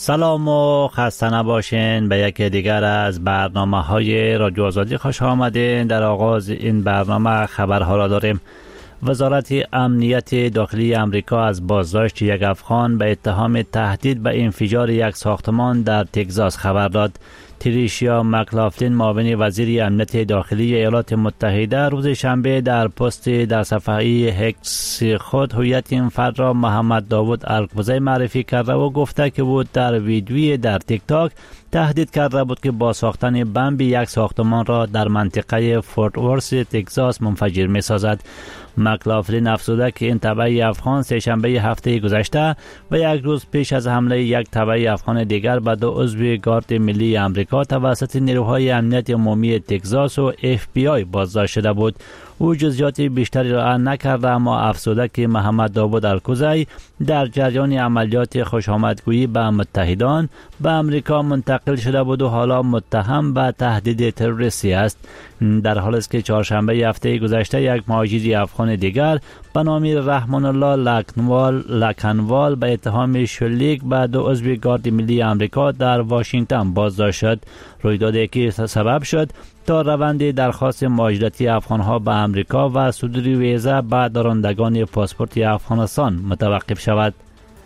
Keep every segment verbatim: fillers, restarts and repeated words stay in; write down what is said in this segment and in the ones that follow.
سلام و خسته نباشین. به یکی دیگر از برنامه های رادیو آزادی خوش آمدین. در آغاز این برنامه خبرها را داریم. وزارت امنیت داخلی امریکا از بازداشت یک افغان به اتهام تهدید به انفجار یک ساختمان در تگزاس خبر داد. تریشیا مکلافلین معاون وزیر امنیت داخلی ایالات متحده روز شنبه در پست در صفحه هکس خود هویت این فرد را محمد داوود الکوزی معرفی کرده و گفته که بود در ویدیویی در تیک تاک تهدید کرده بود که با ساختن بمب یک ساختمان را در منطقه فورت ورث تگزاس منفجر می سازد. مکلافلین افزوده که این تبعی افغان سه شنبه هفته گذشته و یک روز پیش از حمله یک تبعی افغان دیگر به دو عضو گارد ملی امریکا توسط نیروهای امنیت عمومی تگزاس و اف بی آی بازداشت شده بود. او جزئیات بیشتری را نکرده، اما افزوده که محمد داوود الکوزی در جریان عملیات خوشامدگویی به متحدان به امریکا منتقل شده بود و حالا متهم به تهدید تروریستی است. در حالی است که چهارشنبه هفته گذشته یک مهاجر افغان دیگر به نام رحمان الله لکنوال لکنوال به اتهام شلیک به دو عضو گارد ملی امریکا در واشنگتن بازداشت شد. رویدادی که سبب شد تا روند درخواست مهاجرتی افغانها به امریکا و صدور ویزا به دارندگان پاسپورت افغانستان متوقف شود.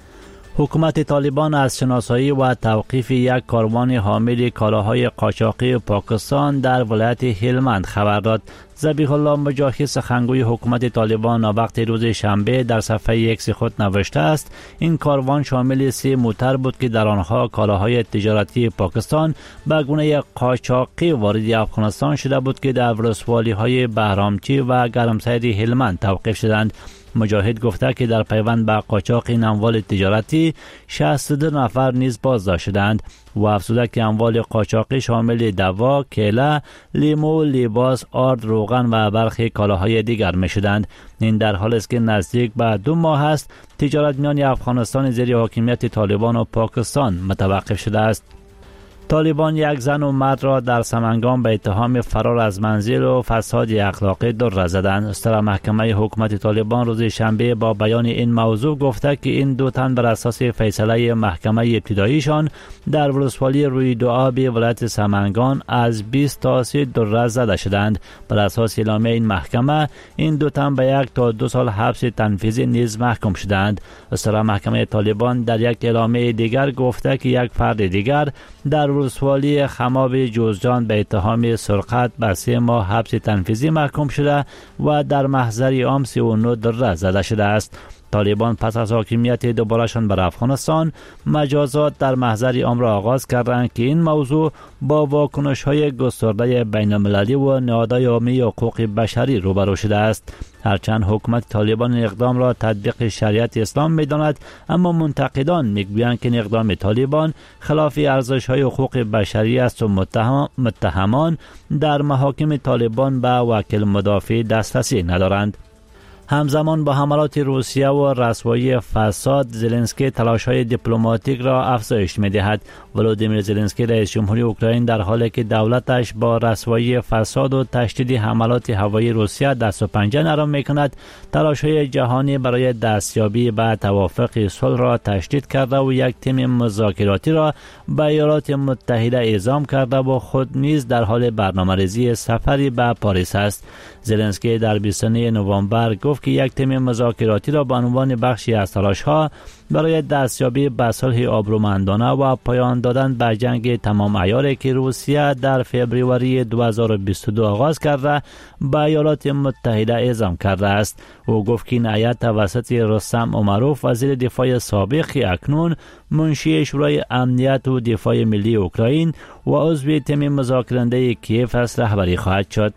حکومت طالبان از شناسایی و توقیف یک کاروان حامل کالاهای قاچاقی پاکستان در ولایت هلمند خبر داد. ذبیح الله مجاهد سخنگوی حکومت طالبان وقت روز شنبه در صفحه ایکس خود نوشته است این کاروان شامل سه موتر بود که در آنها کالاهای تجارتی پاکستان به گونه قاچاقی وارد افغانستان شده بود که در ولسوالی‌های بهرامچی و گرمسیر هلمند توقیف شدند. مجاهد گفته که در پیوند به قاچاق این اموال تجارتی شصت و دو نفر نیز بازداشت شدند و افزوده که اموال قاچاقی شامل دوا، کیله، لیمو، لباس، آرد، روغن و برخی کالاهای دیگر می شدند. این در حالی است که نزدیک به دو ماه است تجارت میان افغانستان زیر حاکمیت طالبان و پاکستان متوقف شده است. طالبان یک زن و مرد را در سمنگان به اتهام فرار از منزل و فساد اخلاقی در زدند. استرا محکمه حکومت طالبان روز شنبه با بیان این موضوع گفته که این دو تن بر اساس فیصله محکمه ابتداییشان در ولسوالی روی دو آب ولایت سمنگان از بیست تا سی در زده شدند. بر اساس اعلامیه این محکمه این دو تن به یک تا دو سال حبس تنفیذی نیز محکوم شدند. استرا محکمه طالبان در یک اعلامیه دیگر گفته که یک فرد دیگر در ولسوالی خماب جوزجان به اتهام سرقت به سه ماه حبس تنفیذی محکوم شده و در محضر عام سی و نه در زده شده است. طالبان پس از حاکمیت دوبارهشان بر افغانستان مجازات در محضر عام را آغاز کردند که این موضوع با واکنش‌های گسترده بین‌المللی و نهادهای عمومی حقوق بشری روبرو شده است. هرچند حکومت طالبان این اقدام را تطبیق شریعت اسلام می‌داند، اما منتقدان می‌گویند که این اقدام طالبان خلاف ارزش‌های حقوق بشری است و متهم متهمان در محاکم طالبان به وکیل مدافع دسترسی ندارند. همزمان با حملات روسیه و رسوایی فساد، زلنسکی تلاش‌های دیپلماتیک را افزایش می‌دهد. ولودیمیر زلنسکی رئیس جمهوری اوکراین در حالی که دولتش با رسوایی فساد و تشدید حملات هوایی روسیه دست و پنجه نرم می‌کند، تلاش‌های جهانی برای دستیابی به توافق صلح را تشدید کرده و یک تیم مذاکراتی را به ایالات متحده اعزام کرده و خود نیز در حال برنامه‌ریزی سفری به پاریس است. زلنسکی در بیست و نه نوامبر گفت که یک تیم مذاکراتی را به عنوان بخشی از تلاش‌ها برای دستیابی به صلح آبرومندانه و پایان دادن به جنگ تمام عیاری که روسیه در فوریه دو هزار و بیست و دو آغاز کرده به ایالات متحده اعزام کرده است. او گفت که این هیئت توسط رستم امروف وزیر دفاع سابق اکنون منشی شورای امنیت و دفاع ملی اوکراین و عضو تیم مذاکرنده کیف است رهبری خواهد شد.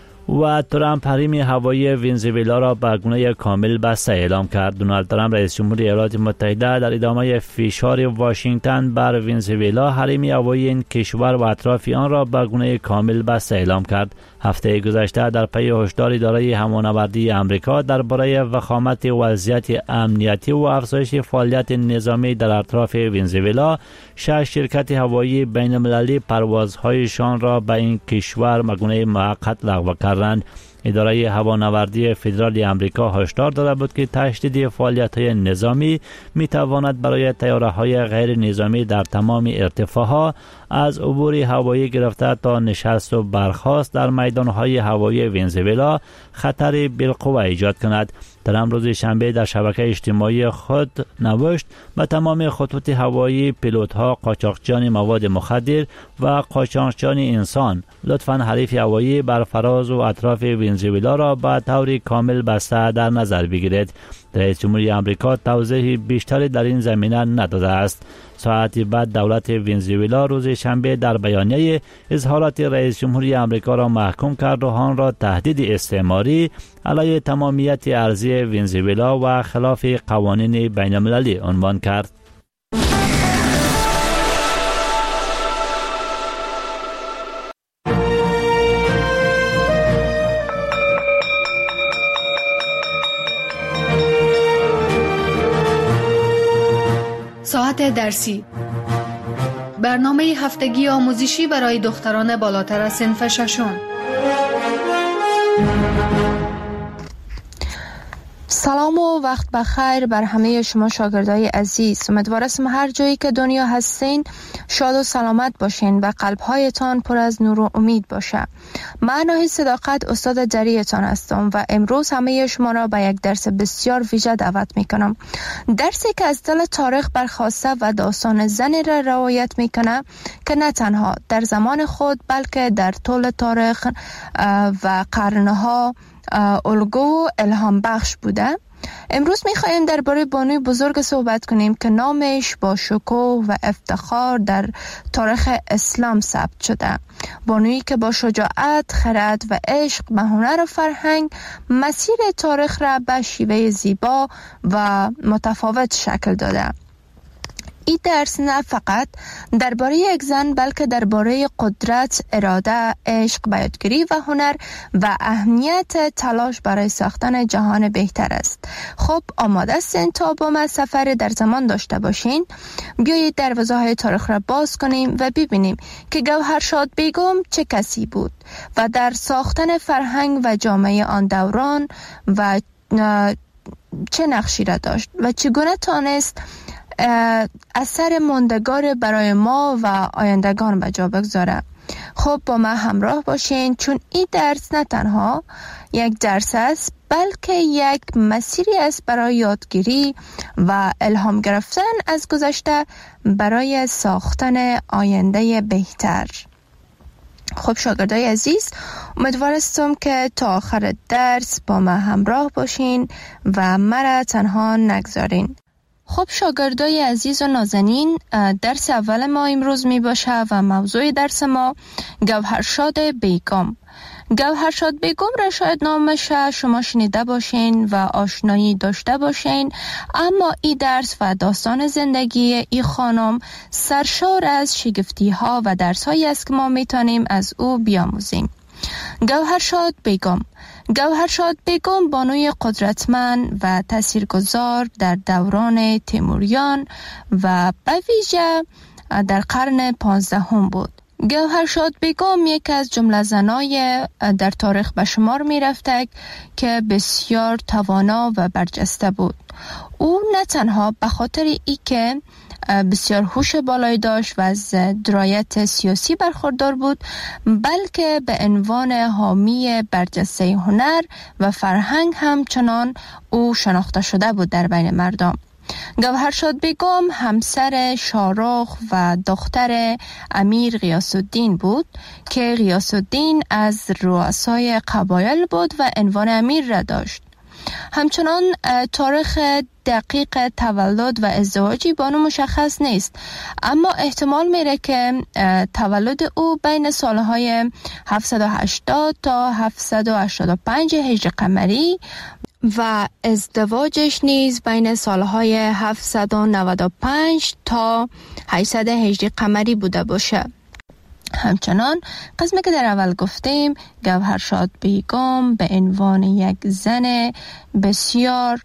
و ترامپ حریم هوایی ونزوئلا را به گونه کامل بسته اعلام کرد. دونالد ترامپ رئیس جمهوری ایالات متحده در ادامه فشار واشنگتن بر ونزوئلا حریم هوایی این کشور و اطراف آن را به گونه کامل بسته اعلام کرد. هفته گذشته در پی هشدار اداره همانوردی امریکا درباره وخامت وضعیت امنیتی و افزایش فعالیت نظامی در اطراف ونزوئلا، شش شرکت هوایی بین المللی پروازهایشان را به این کشور به گونه موقت لغو کردند. اداره هوانوردی فدرال امریکا هشدار داده بود که تشدید فعالیت‌های نظامی می‌تواند برای طیاره‌های غیر نظامی در تمام ارتفاع‌ها از عبور هوایی گرفته تا نشست و برخاست در میدان‌های هوایی ونزوئلا خطر بالقوه ایجاد کند. ترامپ روز شنبه در شبکه اجتماعی خود نوشت به تمام خطوط هوایی، پیلوت‌ها، قاچاقچیان مواد مخدر و قاچاقچیان انسان لطفاً حریف هوایی بر فراز و اطراف ونزوئلا را به طور کامل بسته در نظر بگیرید. رئیس جمهوری آمریکا توضیح بیشتری در این زمینه نداده است. ساعتی بعد دولت ونزوئلا روز شنبه در بیانیه اظهارات رئیس جمهوری آمریکا را محکوم کرد و آن را تهدید استعماری علیه تمامیت ارضی ونزوئلا و خلاف قوانین بین المللی عنوان کرد. ساعت درسی، برنامه هفتگی آموزشی برای دختران بالاتر از صنف ششم. سلام و وقت بخیر بر همه شما شاگردای عزیز. امیدوارم هر جایی که دنیا هستین شاد و سلامت باشین و قلبهایتان پر از نور و امید باشه. من ناهید صداقت استاد جریتان هستم و امروز همه شما را به یک درس بسیار ویژه دعوت میکنم. درسی که از دل تاریخ برخواسته و داستان زنی را روایت میکنه که نه تنها در زمان خود بلکه در طول تاریخ و قرنها الگو و الهام بخش بوده. امروز میخوایم درباره بانوی بزرگ صحبت کنیم که نامش با شکوه و افتخار در تاریخ اسلام ثبت شده. بانویی که با شجاعت، خرد و عشق به هنر و فرهنگ مسیر تاریخ را به شیوه زیبا و متفاوت شکل داده. این درس نه فقط درباره یک زن بلکه درباره قدرت، اراده، عشق به یادگیری و هنر و اهمیت تلاش برای ساختن جهان بهتر است. خب آماده هستین تا با ما سفر در زمان داشته باشین؟ بیایید دروازه های تاریخ را باز کنیم و ببینیم که گوهرشاد بیگم چه کسی بود و در ساختن فرهنگ و جامعه آن دوران و چه نقشی را داشت و چگونه تانست اثر ماندگار برای ما و آیندگان به جا بگذاره. خب با ما همراه باشین چون این درس نه تنها یک درس است بلکه یک مسیری است برای یادگیری و الهام گرفتن از گذشته برای ساختن آینده بهتر. خب شاگردای عزیز، امیدوارستم که تا آخر درس با ما همراه باشین و مرا تنها نگذارین. خب شاگردای عزیز و نازنین، درس اول ما امروز می باشه و موضوع درس ما گوهرشاد بیگم. گوهرشاد بیگم را شاید نامش شما شنیده باشین و آشنایی داشته باشین، اما این درس و داستان زندگی این خانم سرشار از شگفتی ها و درس هایی است که ما می تانیم از او بیاموزیم. گوهرشاد بیگم گوهرشاد بیگم بانوی قدرتمند و تاثیرگذار در دوران تیموریان و به ویژه در قرن پانزدهم بود. گوهرشاد بیگم یک از جمله زنای در تاریخ به شمار می رفته که بسیار توانا و برجسته بود. او نه تنها به خاطر ای که بسیار هوش بالایی داشت و از درایت سیاسی برخوردار بود، بلکه به عنوان حامی برجسته هنر و فرهنگ همچنان او شناخته شده بود در بین مردم. گوهرشاد بیگم همسر شاهرخ و دختر امیر غیاث الدین بود که غیاث الدین از رؤسای قبایل بود و عنوان امیر را داشت. همچنان تاریخ دقیق تولد و ازدواجی بانو مشخص نیست، اما احتمال میره که تولد او بین سالهای هفتصد و هشتاد تا هفتصد و هشتاد و پنج هجری قمری و ازدواجش نیز بین سالهای هفتصد و نود و پنج تا هشتصد هجری قمری بوده باشه. همچنان قسمی که در اول گفتیم، گوهرشاد بیگم به عنوان یک زن بسیار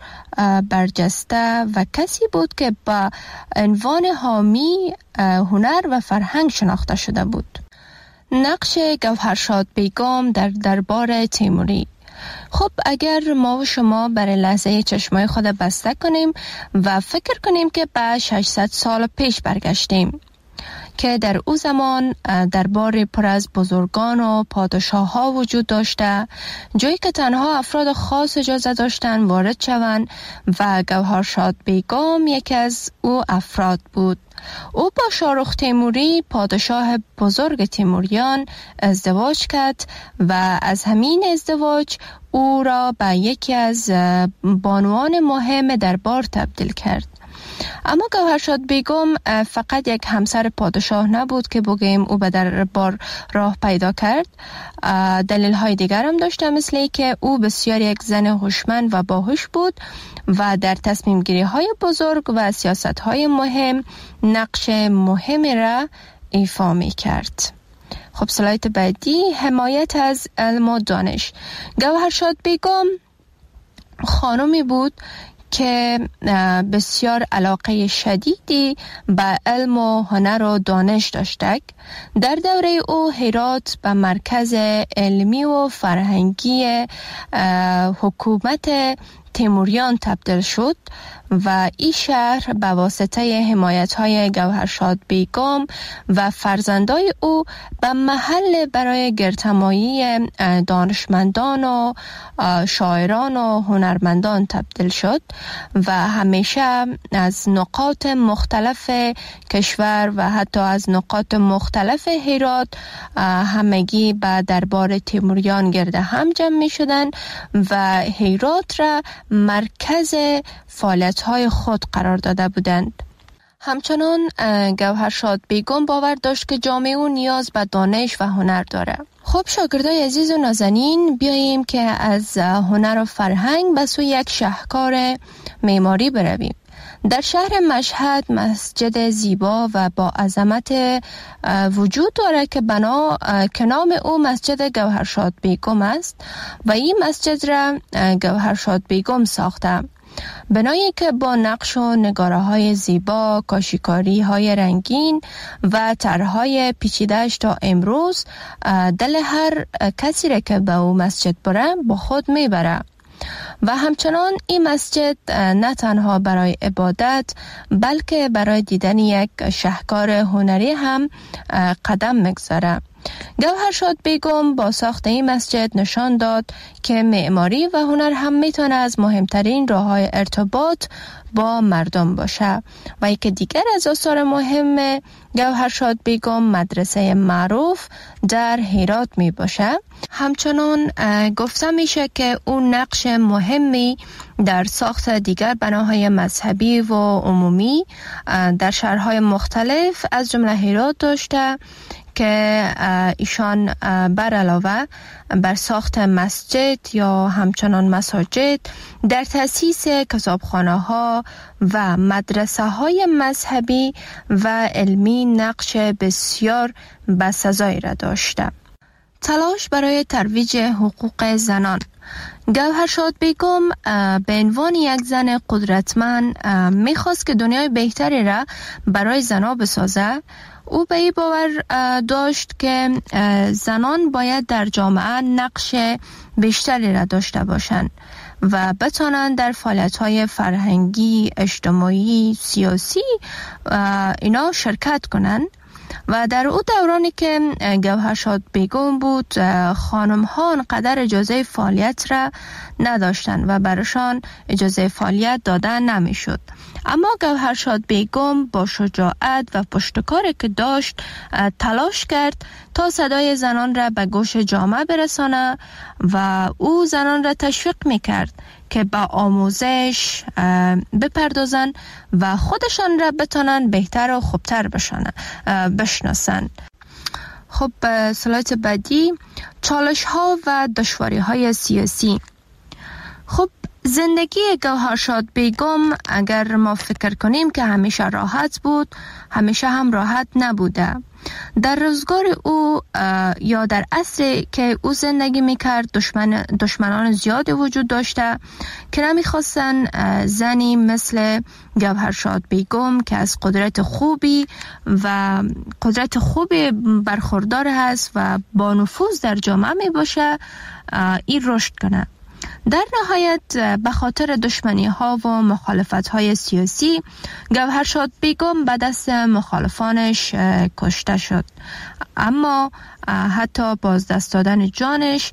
برجسته و کسی بود که با عنوان حامی هنر و فرهنگ شناخته شده بود. نقش گوهرشاد بیگم در دربار تیموری. خب اگر ما و شما برای لحظه چشمای خود بسته کنیم و فکر کنیم که به ششصد سال پیش برگشتیم که در او زمان دربار پر از بزرگان و پادشاه ها وجود داشته، جایی که تنها افراد خاص اجازه داشتن وارد شوند و گوهرشاد بیگم یکی از او افراد بود. او با شاهرخ تیموری پادشاه بزرگ تیموریان ازدواج کرد و از همین ازدواج او را به یکی از بانوان مهم دربار تبدیل کرد. اما گوهرشاد بیگم فقط یک همسر پادشاه نبود که بگیم او به دربار راه پیدا کرد. دلیل های دیگر هم داشته، مثل ای که او بسیار یک زن هوشمند و باهوش بود و در تصمیم گیری های بزرگ و سیاست های مهم نقش مهمی را ایفا می کرد. خب سلایت بعدی، حمایت از علم و دانش. گوهرشاد بیگم خانمی بود که بسیار علاقه شدیدی به علم و هنر و دانش داشته. در دوره او هرات به مرکز علمی و فرهنگی حکومت تیموریان تبدیل شد و این شهر به واسطه حمایت‌های گوهرشاد بیگم و فرزندای او به محل برای گردهمایی دانشمندان و شاعران و هنرمندان تبدیل شد و همیشه از نقاط مختلف کشور و حتی از نقاط مختلف هرات همگی به دربار تیموریان گرد هم جمع می شدن و هرات را مرکز فعالیت های خود قرار داده بودند. همچنان گوهرشاد بیگم باور داشت که جامعه او نیاز به دانش و هنر داره. خب شاگردای عزیز و نازنین، بیاییم که از هنر و فرهنگ به سوی یک شاهکار معماری برویم. در شهر مشهد مسجد زیبا و با عظمت وجود داره که بنا که نام او مسجد گوهرشاد بیگم است و این مسجد را گوهرشاد بیگم ساخته. بنایی که با نقش و نگاره های زیبا، کاشیکاری های رنگین و طرحهای پیچیده‌اش تا امروز دل هر کسی را که به او مسجد بره با خود میبره. و همچنان این مسجد نه تنها برای عبادت بلکه برای دیدن یک شاهکار هنری هم قدم میگذاره. گوهرشاد بیگم با ساخت این مسجد نشان داد که معماری و هنر هم میتونه از مهمترین راه‌های ارتباط با مردم باشه. و یکی دیگر از آثار مهم گوهرشاد بیگم مدرسه معروف در هرات می باشه. همچنان گفته میشه که اون نقش مهمی در ساخت دیگر بناهای مذهبی و عمومی در شهرهای مختلف از جمله هرات داشته که ایشان بر علاوه بر ساخت مسجد یا همچنان مساجد در تأسیس کتابخانه ها و مدرسه های مذهبی و علمی نقش بسیار بسزایی را داشته. تلاش برای ترویج حقوق زنان. گوهرشاد بیگم به عنوان یک زن قدرتمند میخواست که دنیای بهتری را برای زنها بسازه. او به این باور داشت که زنان باید در جامعه نقش بیشتری را داشته باشند و بتوانند در فعالیت‌های فرهنگی، اجتماعی، سیاسی اینا شرکت کنند. و در او دورانی که گوهرشاد بیگم بود، خانم ها انقدر اجازه فعالیت را نداشتند و برشان اجازه فعالیت دادن نمی شد. اما گوهرشاد بیگم با شجاعت و پشتکاری که داشت تلاش کرد تا صدای زنان را به گوش جامعه برسانه و او زنان را تشویق میکرد که به آموزش بپردازن و خودشان را بتانن بهتر و خوبتر بشناسن. خب سلایت بعدی، چالش ها و دشواری های سیاسی. خب زندگی گوهرشاد بیگم اگر ما فکر کنیم که همیشه راحت بود، همیشه هم راحت نبوده. در روزگار او یا در عصری که او زندگی میکرد دشمن دشمنان زیادی وجود داشته که نمیخواستن زنی مثل گوهرشاد بیگم که از قدرت خوبی و قدرت خوبی برخوردار هست و با نفوذ در جامعه می باشه این رشد کنه. در نهایت به خاطر دشمنی ها و مخالفت های سیاسی گوهرشاد بیگم به دست مخالفانش کشته شد، اما حتی بازدست دادن جانش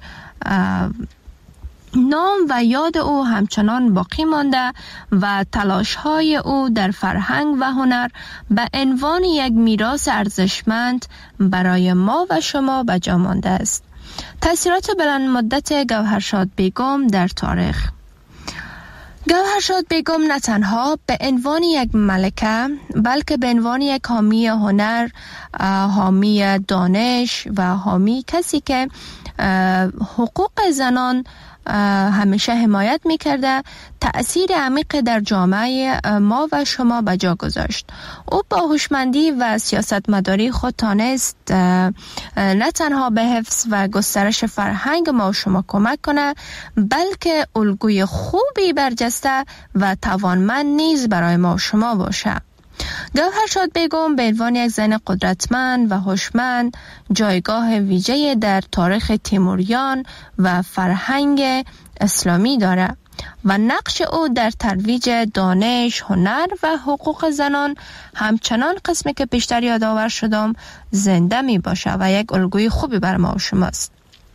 نام و یاد او همچنان باقی مانده و تلاش های او در فرهنگ و هنر به عنوان یک میراث ارزشمند برای ما و شما به جا مانده است. تأثیرات بلند مدت گوهرشاد بیگم در تاریخ. گوهرشاد بیگم نه تنها به عنوان یک ملکه بلکه به عنوان یک حامی هنر، حامی دانش و حامی کسی که حقوق زنان همیشه حمایت می‌کرده، تأثیر عمیق در جامعه ما و شما به جا گذاشت. او با هوشمندی و سیاستمداری خود تانست نه تنها به حفظ و گسترش فرهنگ ما و شما کمک کنه، بلکه الگوی خوبی برجسته و توانمند نیز برای ما و شما باشه. گوهرشاد بیگم به عنوان یک زن قدرتمند و هوشمند جایگاه ویژه‌ای در تاریخ تیموریان و فرهنگ اسلامی دارد و نقش او در ترویج دانش، هنر و حقوق زنان همچنان قسمی که پیشتر یادآور شدم زنده می باشه و یک الگوی خوبی بر ما و شماست.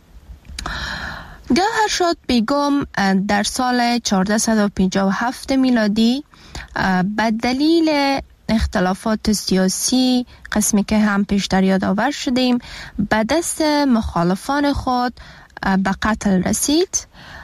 گوهرشاد بیگم در سال چهارصد و پنجاه و هفت میلادی به دلیل اختلافات سیاسی قسمی که هم پیشتر یادآور شدیم به دست مخالفان خود به قتل رسید.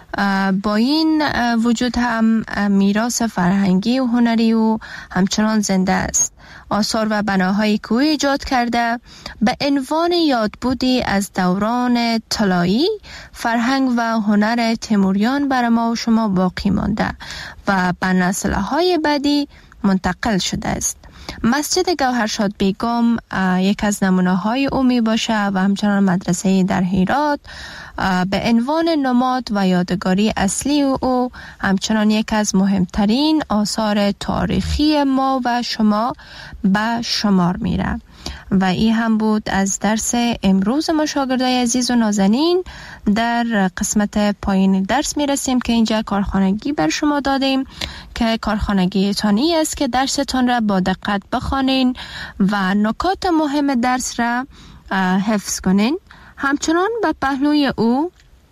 با این وجود هم میراث فرهنگی و هنری او همچنان زنده است. آثار و بناهایی که او ایجاد کرده به عنوان یادبودی از دوران طلایی فرهنگ و هنر تیموریان بر ما و شما باقی مانده و به نسل‌های بعدی منتقل شده است. مسجد گوهرشاد بیگم یک از نمونه‌های او می باشه و همچنان مدرسه در هرات به عنوان نماد و یادگاری اصلی او همچنان یک از مهمترین آثار تاریخی ما و شما به شمار میره. و این هم بود از درس امروز ما شاگردای عزیز و نازنین. در قسمت پایین درس میرسیم که اینجا کارخانگی بر شما دادیم که کارخانگی تانی است که درستان را با دقت بخوانین و نکات مهم درس را حفظ کنین. همچنان به پهلوی او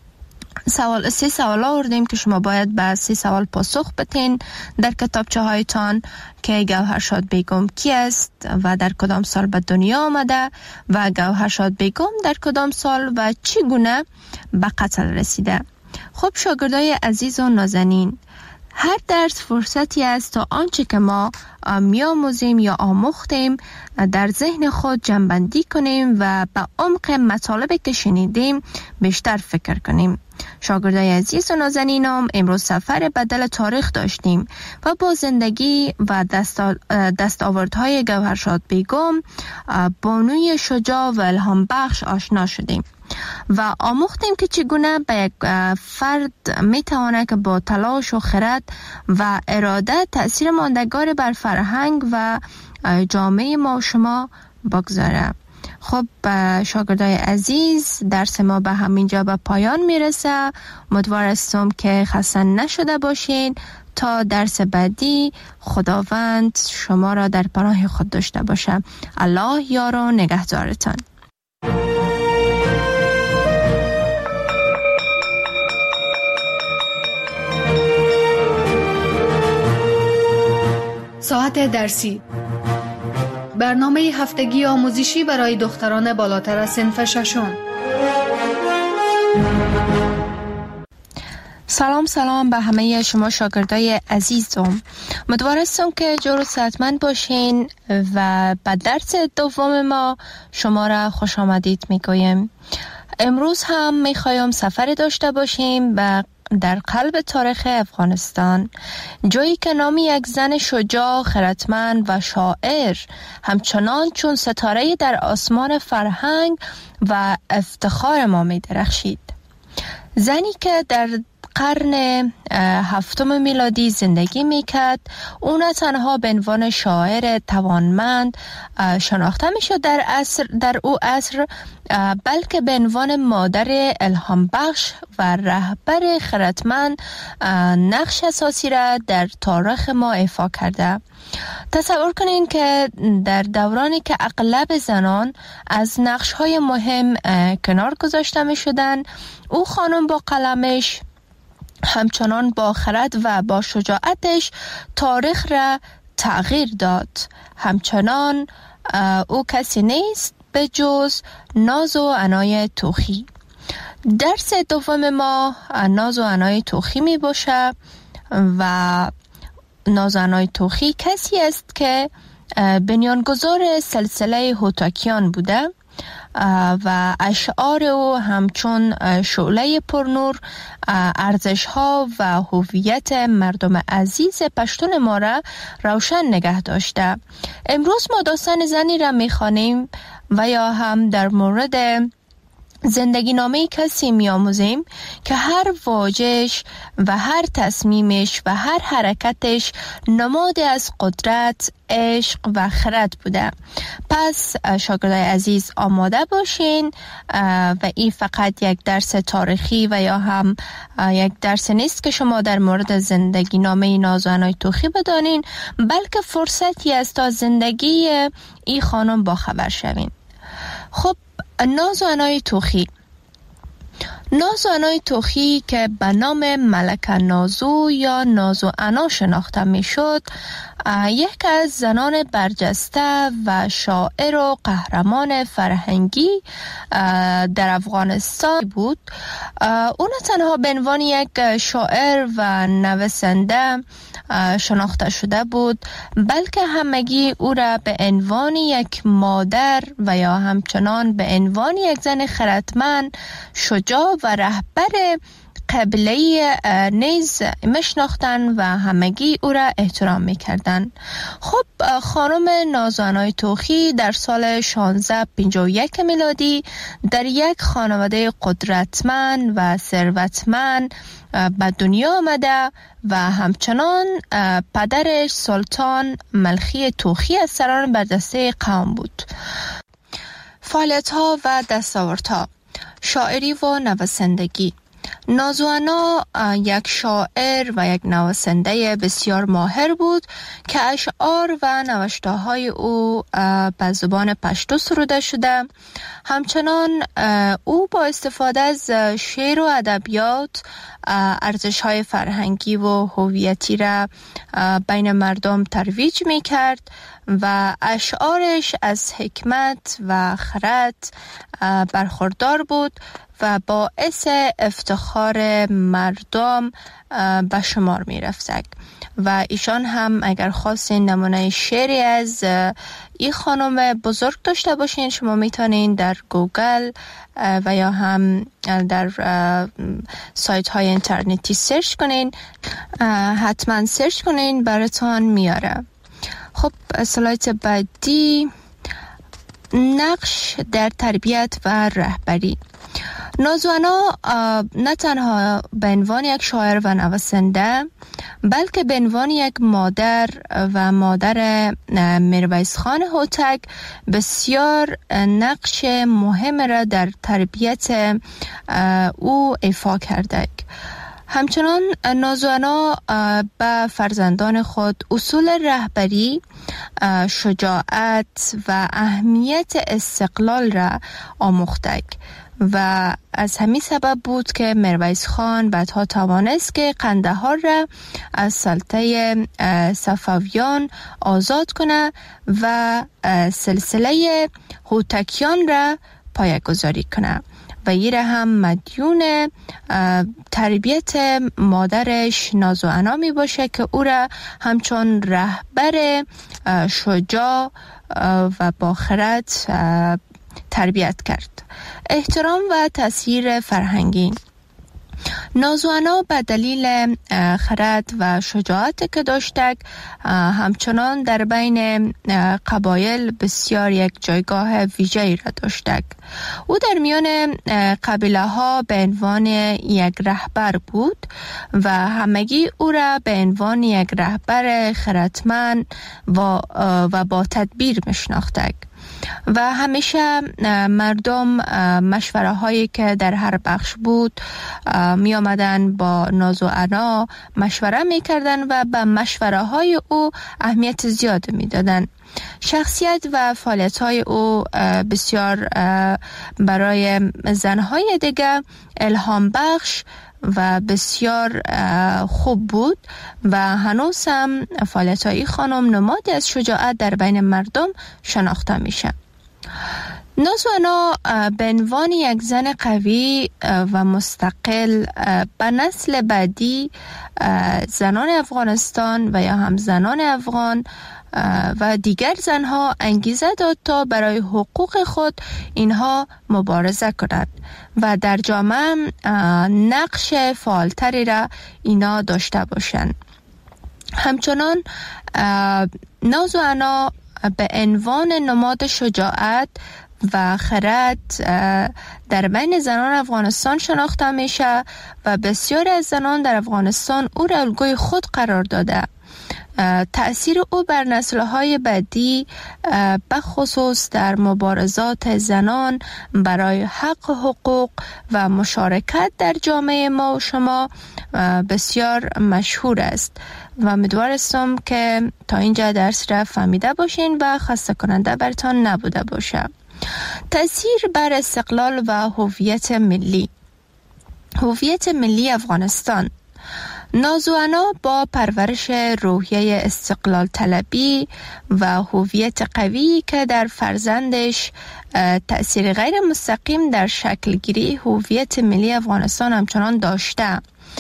سوال سه سوال آوردیم که شما باید به سه سوال پاسخ بدین در کتابچه هایتان که گوهرشاد بیگم کی است و در کدام سال به دنیا آمده و گوهرشاد بیگم در کدام سال و چگونه به قتل رسیده. خب شاگردای عزیز و نازنین، هر درس فرصتی است تا آنچه که ما می‌آموزیم یا آموختیم در ذهن خود جمع‌بندی کنیم و به عمق مطالبی که شنیدیم بیشتر فکر کنیم. شاگردای عزیز و نازنینم، امروز سفر بدل تاریخ داشتیم و با زندگی و دستاوردهای گوهرشاد بیگم، بانوی شجاع و الهام بخش آشنا شدیم و آموختیم که چگونه به یک فرد میتواند که با تلاش و خرد و اراده تأثیر ماندگار بر فرهنگ و جامعه ما و شما بگذاره. خب شاگردای عزیز، درس ما به همینجا به پایان میرسه. امیدوار هستم که خسته نشده باشین. تا درس بعدی خداوند شما را در پناه خود داشته باشه. الله یار و نگهدارتان. ساعت درسی، برنامه هفتگی آموزشی برای دختران بالاتر از صنف ششم. سلام سلام به همه شما شاگردای عزیزم. امیدوار هستم که جور و صحتمند باشین و به درس دوم ما شما را خوش آمدید میگویم. امروز هم میخوایم سفر داشته باشیم به در قلب تاریخ افغانستان، جایی که نام یک زن شجاع، خردمند و شاعر همچنان چون ستاره در آسمان فرهنگ و افتخار ما می درخشید. زنی که در قرن هفتم میلادی زندگی میکرد. او نه تنها به عنوان شاعر توانمند شناخته میشد در عصر در او عصر، بلکه به عنوان مادر الهام بخش و رهبر خردمند نقش اساسی را در تاریخ ما ایفا کرده. تصور کنین که در دورانی که اغلب زنان از نقش‌های مهم کنار گذاشته می شدن، او خانم با قلمش همچنان با خرد و با شجاعتش تاریخ را تغییر داد. همچنان او کسی نیست به جز ناز و عنای توخی. درس دوم ما ناز و عنای توخی می باشه و ناز و عنای توخی کسی است که بنیانگذار سلسله هوتاکیان بوده و اشعار او همچون شعله پرنور ارزش ها و هویت مردم عزیز پشتون ما را روشن نگه داشته. امروز ما داستان زنی را میخوانیم و یا هم در مورد زندگی نامه کسی می آموزیم که هر واژه‌اش و هر تصمیمش و هر حرکتش نماد از قدرت، عشق و خرد بوده. پس شاگردای عزیز آماده باشین و این فقط یک درس تاریخی و یا هم یک درس نیست که شما در مورد زندگی نامه ناز و عنای توخی بدانین، بلکه فرصتی است تا زندگی این خانم با خبر شوین. خب ناز و عنای توخی ناز و عنای توخی که به نام ملکه نازو یا ناز و عنا شناخته می شد، یک از زنان برجسته و شاعر و قهرمان فرهنگی در افغانستان بود. او نه تنها به عنوان یک شاعر و نویسنده شناخته شده بود، بلکه همگی او را به عنوان یک مادر و یا همچنان به عنوان یک زن خردمند، شجاع و رهبر قبیله نیز میشناختند و همگی او را احترام میکردند. خب خانم ناز و عنای توخی در سال شانزده پنجاه و یک میلادی در یک خانواده قدرتمند و ثروتمند به دنیا آمده و همچنان پدرش سلطان ملخی توخی از سران برجسته قوم بود. فعالیت‌ها و دستاوردها: شاعری و نویسندگی. ناز و عنا یک شاعر و یک نویسنده بسیار ماهر بود که اشعار و نوشته‌های او به زبان پشتو سروده شده. همچنان او با استفاده از شعر و ادبیات ارزش‌های فرهنگی و هویتی را بین مردم ترویج می‌کرد و اشعارش از حکمت و خرد برخوردار بود و باعث افتخار مردم به شمار می رفت. و ایشان هم اگر خواستین نمونه شعری از این خانم بزرگ داشته باشین، شما میتونین در گوگل و یا هم در سایت های اینترنتی سرچ کنین. حتما سرچ کنین براتون میاره. خب سلایت بعدی، نقش در تربیت و رهبری. ناز و عنا نه تنها به عنوان یک شاعر و نویسنده، بلکه به عنوان یک مادر و مادر میرویس خان هوتک بسیار نقش مهم را در تربیت او ایفا کرده. همچنان ناز و عنا به فرزندان خود اصول رهبری، شجاعت و اهمیت استقلال را آموخته و از همین سبب بود که میرویس خان بعدها توانست که قندهار را از سلطه صفویان آزاد کنه و سلسله هوتکیان را پایه‌گذاری کنه و این را هم مدیون تربیت مادرش ناز و عنا می باشه که او را همچون رهبر شجاع و با خرد تربیت کرد. احترام و تاثیر فرهنگی. نازوانا به دلیل خرد و شجاعت که داشتک همچنان در بین قبایل بسیار یک جایگاه ویژه‌ای را داشتک. او در میان قبیله ها به عنوان یک رهبر بود و همگی او را به عنوان یک رهبر خردمند و, و با تدبیر میشناختند و همیشه مردم مشوره هایی که در هر بخش بود می آمدن با ناز و عنا مشوره می کردن و به مشوره های او اهمیت زیاد می دادن. شخصیت و فعالیت های او بسیار برای زنهای دیگه الهام بخش و بسیار خوب بود و هنوز هم فعالیت های خانم نمادی از شجاعت در بین مردم شناخته میشه. نازوانا به عنوان یک زن قوی و مستقل به نسل بعدی زنان افغانستان و یا هم زنان افغان و دیگر زنها انگیزه داد تا برای حقوق خود اینها مبارزه کنند و در جامعه نقش فعالتری را اینا داشته باشند. همچنان ناز و عنا به عنوان نماد شجاعت و خرد در بین زنان افغانستان شناخته میشه و بسیاری از زنان در افغانستان او را الگوی خود قرار داده. تأثیر او بر نسل‌های بعدی به خصوص در مبارزات زنان برای حق حقوق و مشارکت در جامعه ما و شما بسیار مشهور است و امیدوارم که تا اینجا درس را فهمیده باشین و خسته کننده برتان نبوده باشه. تأثیر بر استقلال و هویت ملی. هویت ملی افغانستان. ناز و عنا با پرورش روحیه استقلال طلبی و هویت قوی که در فرزندش تأثیر غیر مستقیم در شکل گیری هویت ملی افغانستان همچنان داشته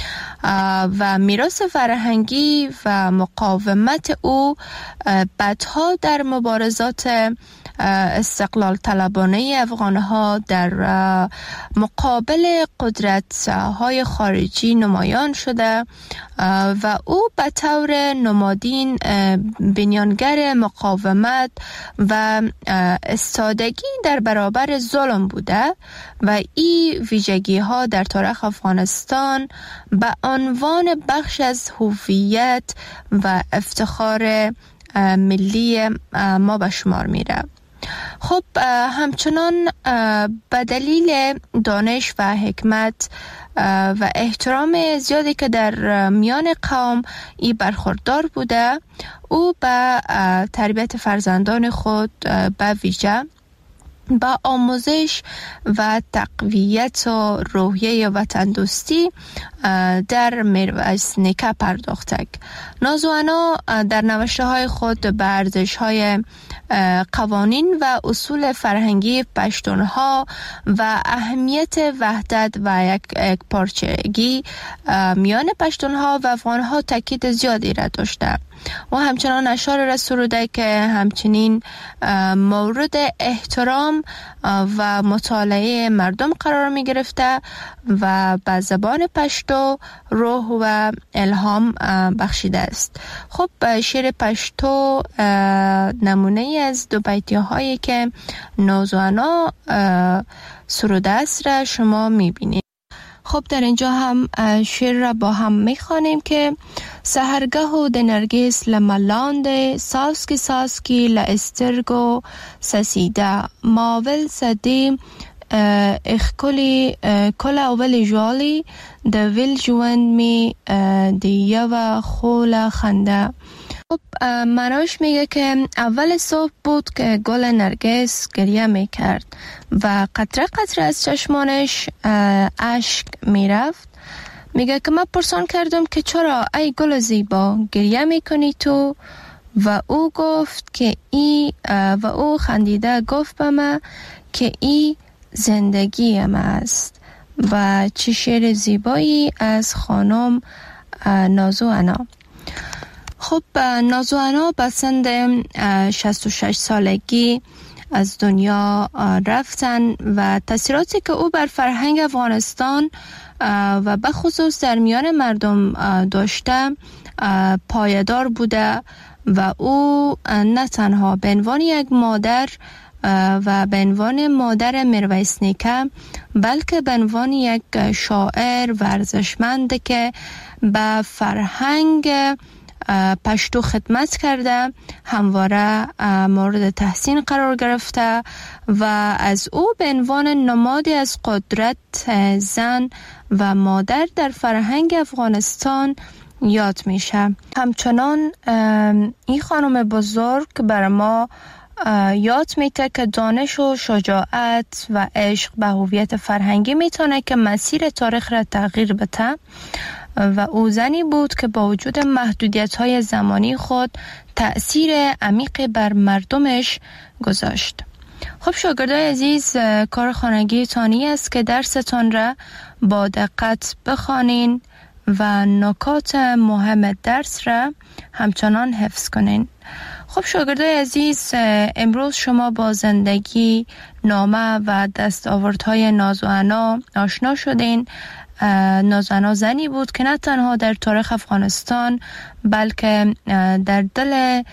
و میراث فرهنگی و مقاومت او بعدها در مبارزات استقلال طلبانه افغانها در مقابل قدرت های خارجی نمایان شده و او به طور نمادین بنیانگر مقاومت و استادگی در برابر ظلم بوده و این ویژگی ها در تاریخ افغانستان به عنوان بخش از هویت و افتخار ملی ما به شمار میره. خب همچنان به دلیل دانش و حکمت و احترام زیادی که در میان قوم ای برخوردار بوده، او به تربیت فرزندان خود به ویژه با آموزش و تقویت و روحیه وطن دوستی در میرویس نیکه پرداختک. ناز و عنا در نوشته های خود به ارزش های قوانین و اصول فرهنگی پشتونها و اهمیت وحدت و یک پارچگی میان پشتونها و افغانها تاکید زیادی را داشته و همچنان اشعار را سروده که همچنین مورد احترام و مطالعه مردم قرار می گرفته و به زبان پشتو روح و الهام بخشیده است. خب شعر پشتو نمونه از دو بیتی هایی که ناز و عنا سروده است را شما می بینید. خب در اینجا هم شعر را با هم می خوانیم که سهرگه و دنرگیس لملاند ساسکی ساسکی لاسترگو سسیده ماول سدی اخکلی کل اول جوالی ده ویل جوند می دیه و خول خنده. خب مراش میگه که اول صبح بود که گل نرگس گریه میکرد و قطره قطره از چشمانش اشک میرفت. میگه که من پرسان کردم که چرا ای گل زیبا گریه میکنی تو؟ و او گفت که ای و او خندیده گفت به من که ای زندگی من است. و چه شعر زیبایی از خانم ناز و عنا. خب ناز و عنا به سن شصت و شش سالگی از دنیا رفتن و تاثیراتی که او بر فرهنگ افغانستان و به خصوص در میان مردم داشته پایدار بوده و او نه تنها به عنوان یک مادر و به عنوان مادر میرویس نیکه بلکه به عنوان یک شاعر ورزشمند که به فرهنگ پشتو خدمت کرده همواره مورد تحسین قرار گرفته و از او به عنوان نمادی از قدرت زن و مادر در فرهنگ افغانستان یاد میشه. همچنان این خانم بزرگ بر ما یاد میده که دانش و شجاعت و عشق به هویت فرهنگی میتونه که مسیر تاریخ را تغییر بده و او زنی بود که با وجود محدودیت‌های زمانی خود تأثیر عمیق بر مردمش گذاشت. خب شاگردای عزیز، کار خانگی تانی است که درستان را با دقت بخوانین و نکات مهم درس را همچنان حفظ کنین. خب شاگردای عزیز، امروز شما با زندگی، نامه و دستاوردهای نازوانا آشنا شدین. نازوانا زنی بود که نه تنها در تاریخ افغانستان بلکه در دل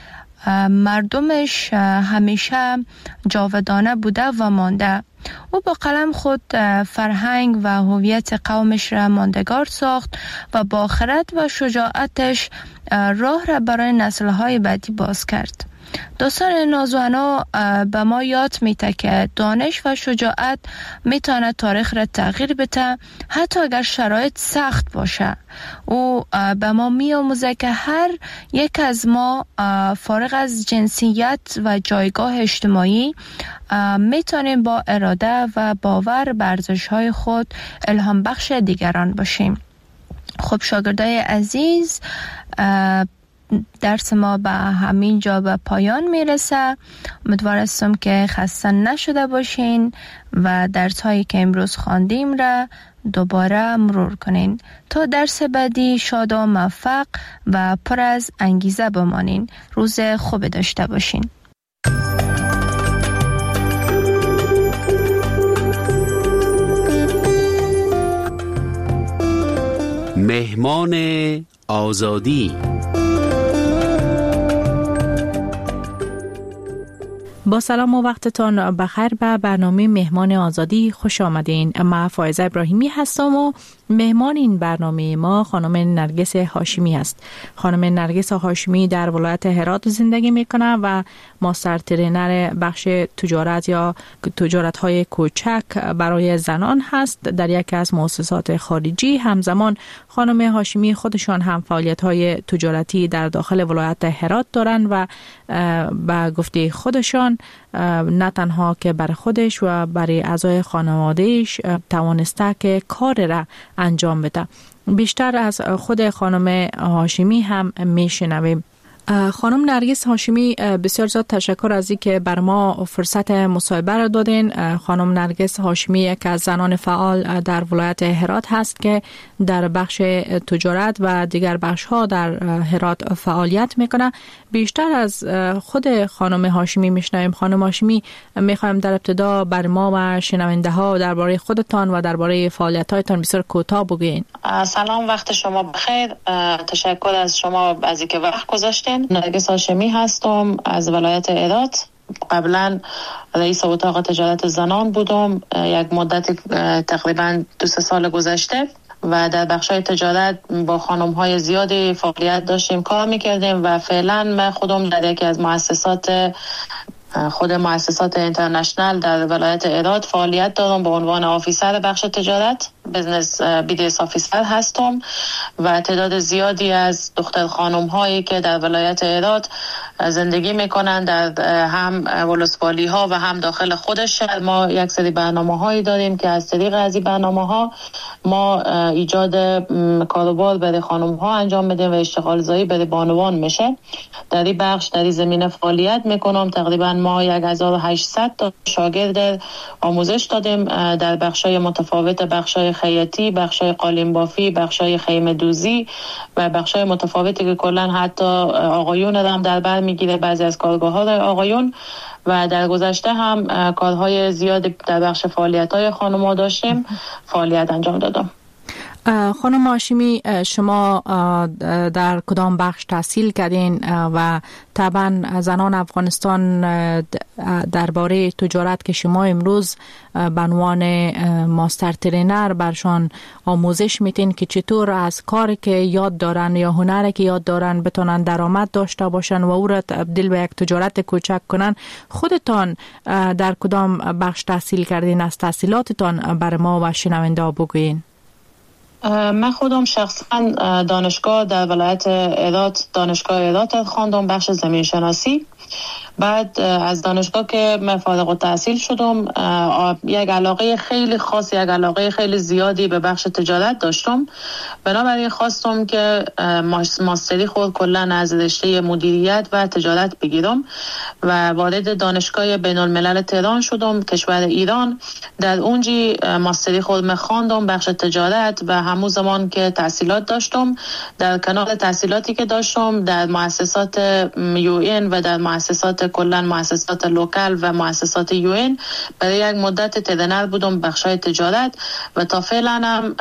مردمش همیشه جاودانه بوده و مانده. او با قلم خود فرهنگ و هویت قومش را ماندگار ساخت و با خرد و شجاعتش راه را برای نسل‌های بعدی باز کرد. داستان نازوانا به ما یاد میده که دانش و شجاعت میتونه تاریخ را تغییر بده حتی اگر شرایط سخت باشه. او به ما میآموزه که هر یک از ما فارغ از جنسیت و جایگاه اجتماعی میتونیم با اراده و باور بر ارزش‌های خود الهام بخش دیگران باشیم. خب شاگردای عزیز، درس ما به همین جا به پایان میرسه. امیدوار هستم که خسته نشده باشین و درس هایی که امروز خواندیم را دوباره مرور کنین تا درس بعدی شاد و موفق و پر از انگیزه بمانین. روز خوب داشته باشین. مهمان آزادی. با سلام و وقتتان بخیر به برنامه مهمان آزادی خوش آمدین. من فائزه ابراهیمی هستم و مهمان این برنامه ما خانم نرگس هاشمی است. خانم نرگس هاشمی در ولایت هرات زندگی میکنه و ماستر ترینر بخش تجارت یا تجارت های کوچک برای زنان هست در یکی از مؤسسات خارجی. همزمان خانم هاشمی خودشان هم فعالیت های تجارتی در داخل ولایت هرات دارند و به گفته خودشان نه تنها که برای خودش و برای اعضای خانوادهش توانسته که کار را انجام بده. بیشتر از خود خانم هاشمی هم میشنویم. خانم نرگس هاشمی، بسیار زیاد تشکر از اینکه بر ما فرصت مصاحبه را دادین. خانم نرگس هاشمی یک از زنان فعال در ولایت هرات هست که در بخش تجارت و دیگر بخش ها در هرات فعالیت میکنه. بیشتر از خود خانم هاشمی میشنویم. خانم هاشمی، میخوایم در ابتدا بر ما و شنونده ها درباره خودتان و درباره فعالیت هایتان بسیار کوتاه بگوین. سلام، وقت شما بخیر. تشکر از شما از اینکه وقت گذاشتین. نرگس هاشمی هستم از ولایت هرات. قبلا رئیس اتاق تجارت زنان بودم یک مدت تقریبا دو سه سال گذشته و در بخشای تجارت با خانم‌های زیادی فعالیت داشتیم، کار می‌کردیم و فعلا من خودم در یکی از مؤسسات خود مؤسسات اینترنشنال در ولایت هرات فعالیت دارم. به عنوان آفیسر بخش تجارت، بزنس بی دی اس آفیسر هستم و تعداد زیادی از دختر خانم هایی که در ولایت هرات زندگی میکنن در هم ولسوالی ها و هم داخل خود شهر، ما یک سری برنامه هایی داریم که از طریق از این برنامه ها ما ایجاد کاروبار برای خانم ها انجام بدیم و اشتغال زایی برای بانوان میشه. در این بخش در این زمینه فعالیت میکنم. تقریبا ما هزار و هشتصد تا شاگرد آموزش دادیم در بخشای متفاوت، بخشای خیاطی، بخشای قالین بافی، بخشای خیمه دوزی و بخشای متفاوتی که کلا حتی آقایون هم در بر میگیره، بعضی از کارگاه ها آقایون و در گذشته هم کارهای زیادی در بخش فعالیت‌های خانم‌ها داشتیم، فعالیت انجام دادم. خانم هاشمی، شما در کدام بخش تحصیل کردین و طبعا زنان افغانستان درباره تجارت که شما امروز به عنوان ماستر ترینر برشان آموزش میتین که چطور از کاری که یاد دارن یا هنری که یاد دارن بتونن درآمد داشته باشن و او را تبدیل به یک تجارت کوچک کنن، خودتان در کدام بخش تحصیل کردین؟ از تحصیلاتتان بر ما و شنونده ها بگوین. من خودم شخصا دانشگاه در ولایت ایلات، دانشگاه ایلات خواندم، بخش زمین شناسی. بعد از دانشگاه که من فارغ التحصیل شدم، یک علاقه خیلی خاص، یک علاقه خیلی زیادی به بخش تجارت داشتم. بنابراین خواستم که ماستری خود کلا از رشته مدیریت و تجارت بگیرم و وارد دانشگاه بین الملل تهران شدم، کشور ایران. در اونجی ماستری خود من خواندم بخش تجارت و همون زمان که تحصیلات داشتم، در کنار تحصیلاتی که داشتم در مؤسسات یو این و در مؤسسات کلا مؤسسات لوکال و مؤسسات یو این برای یک مدت ترینر بودم بخشای تجارت و تا فعلا هم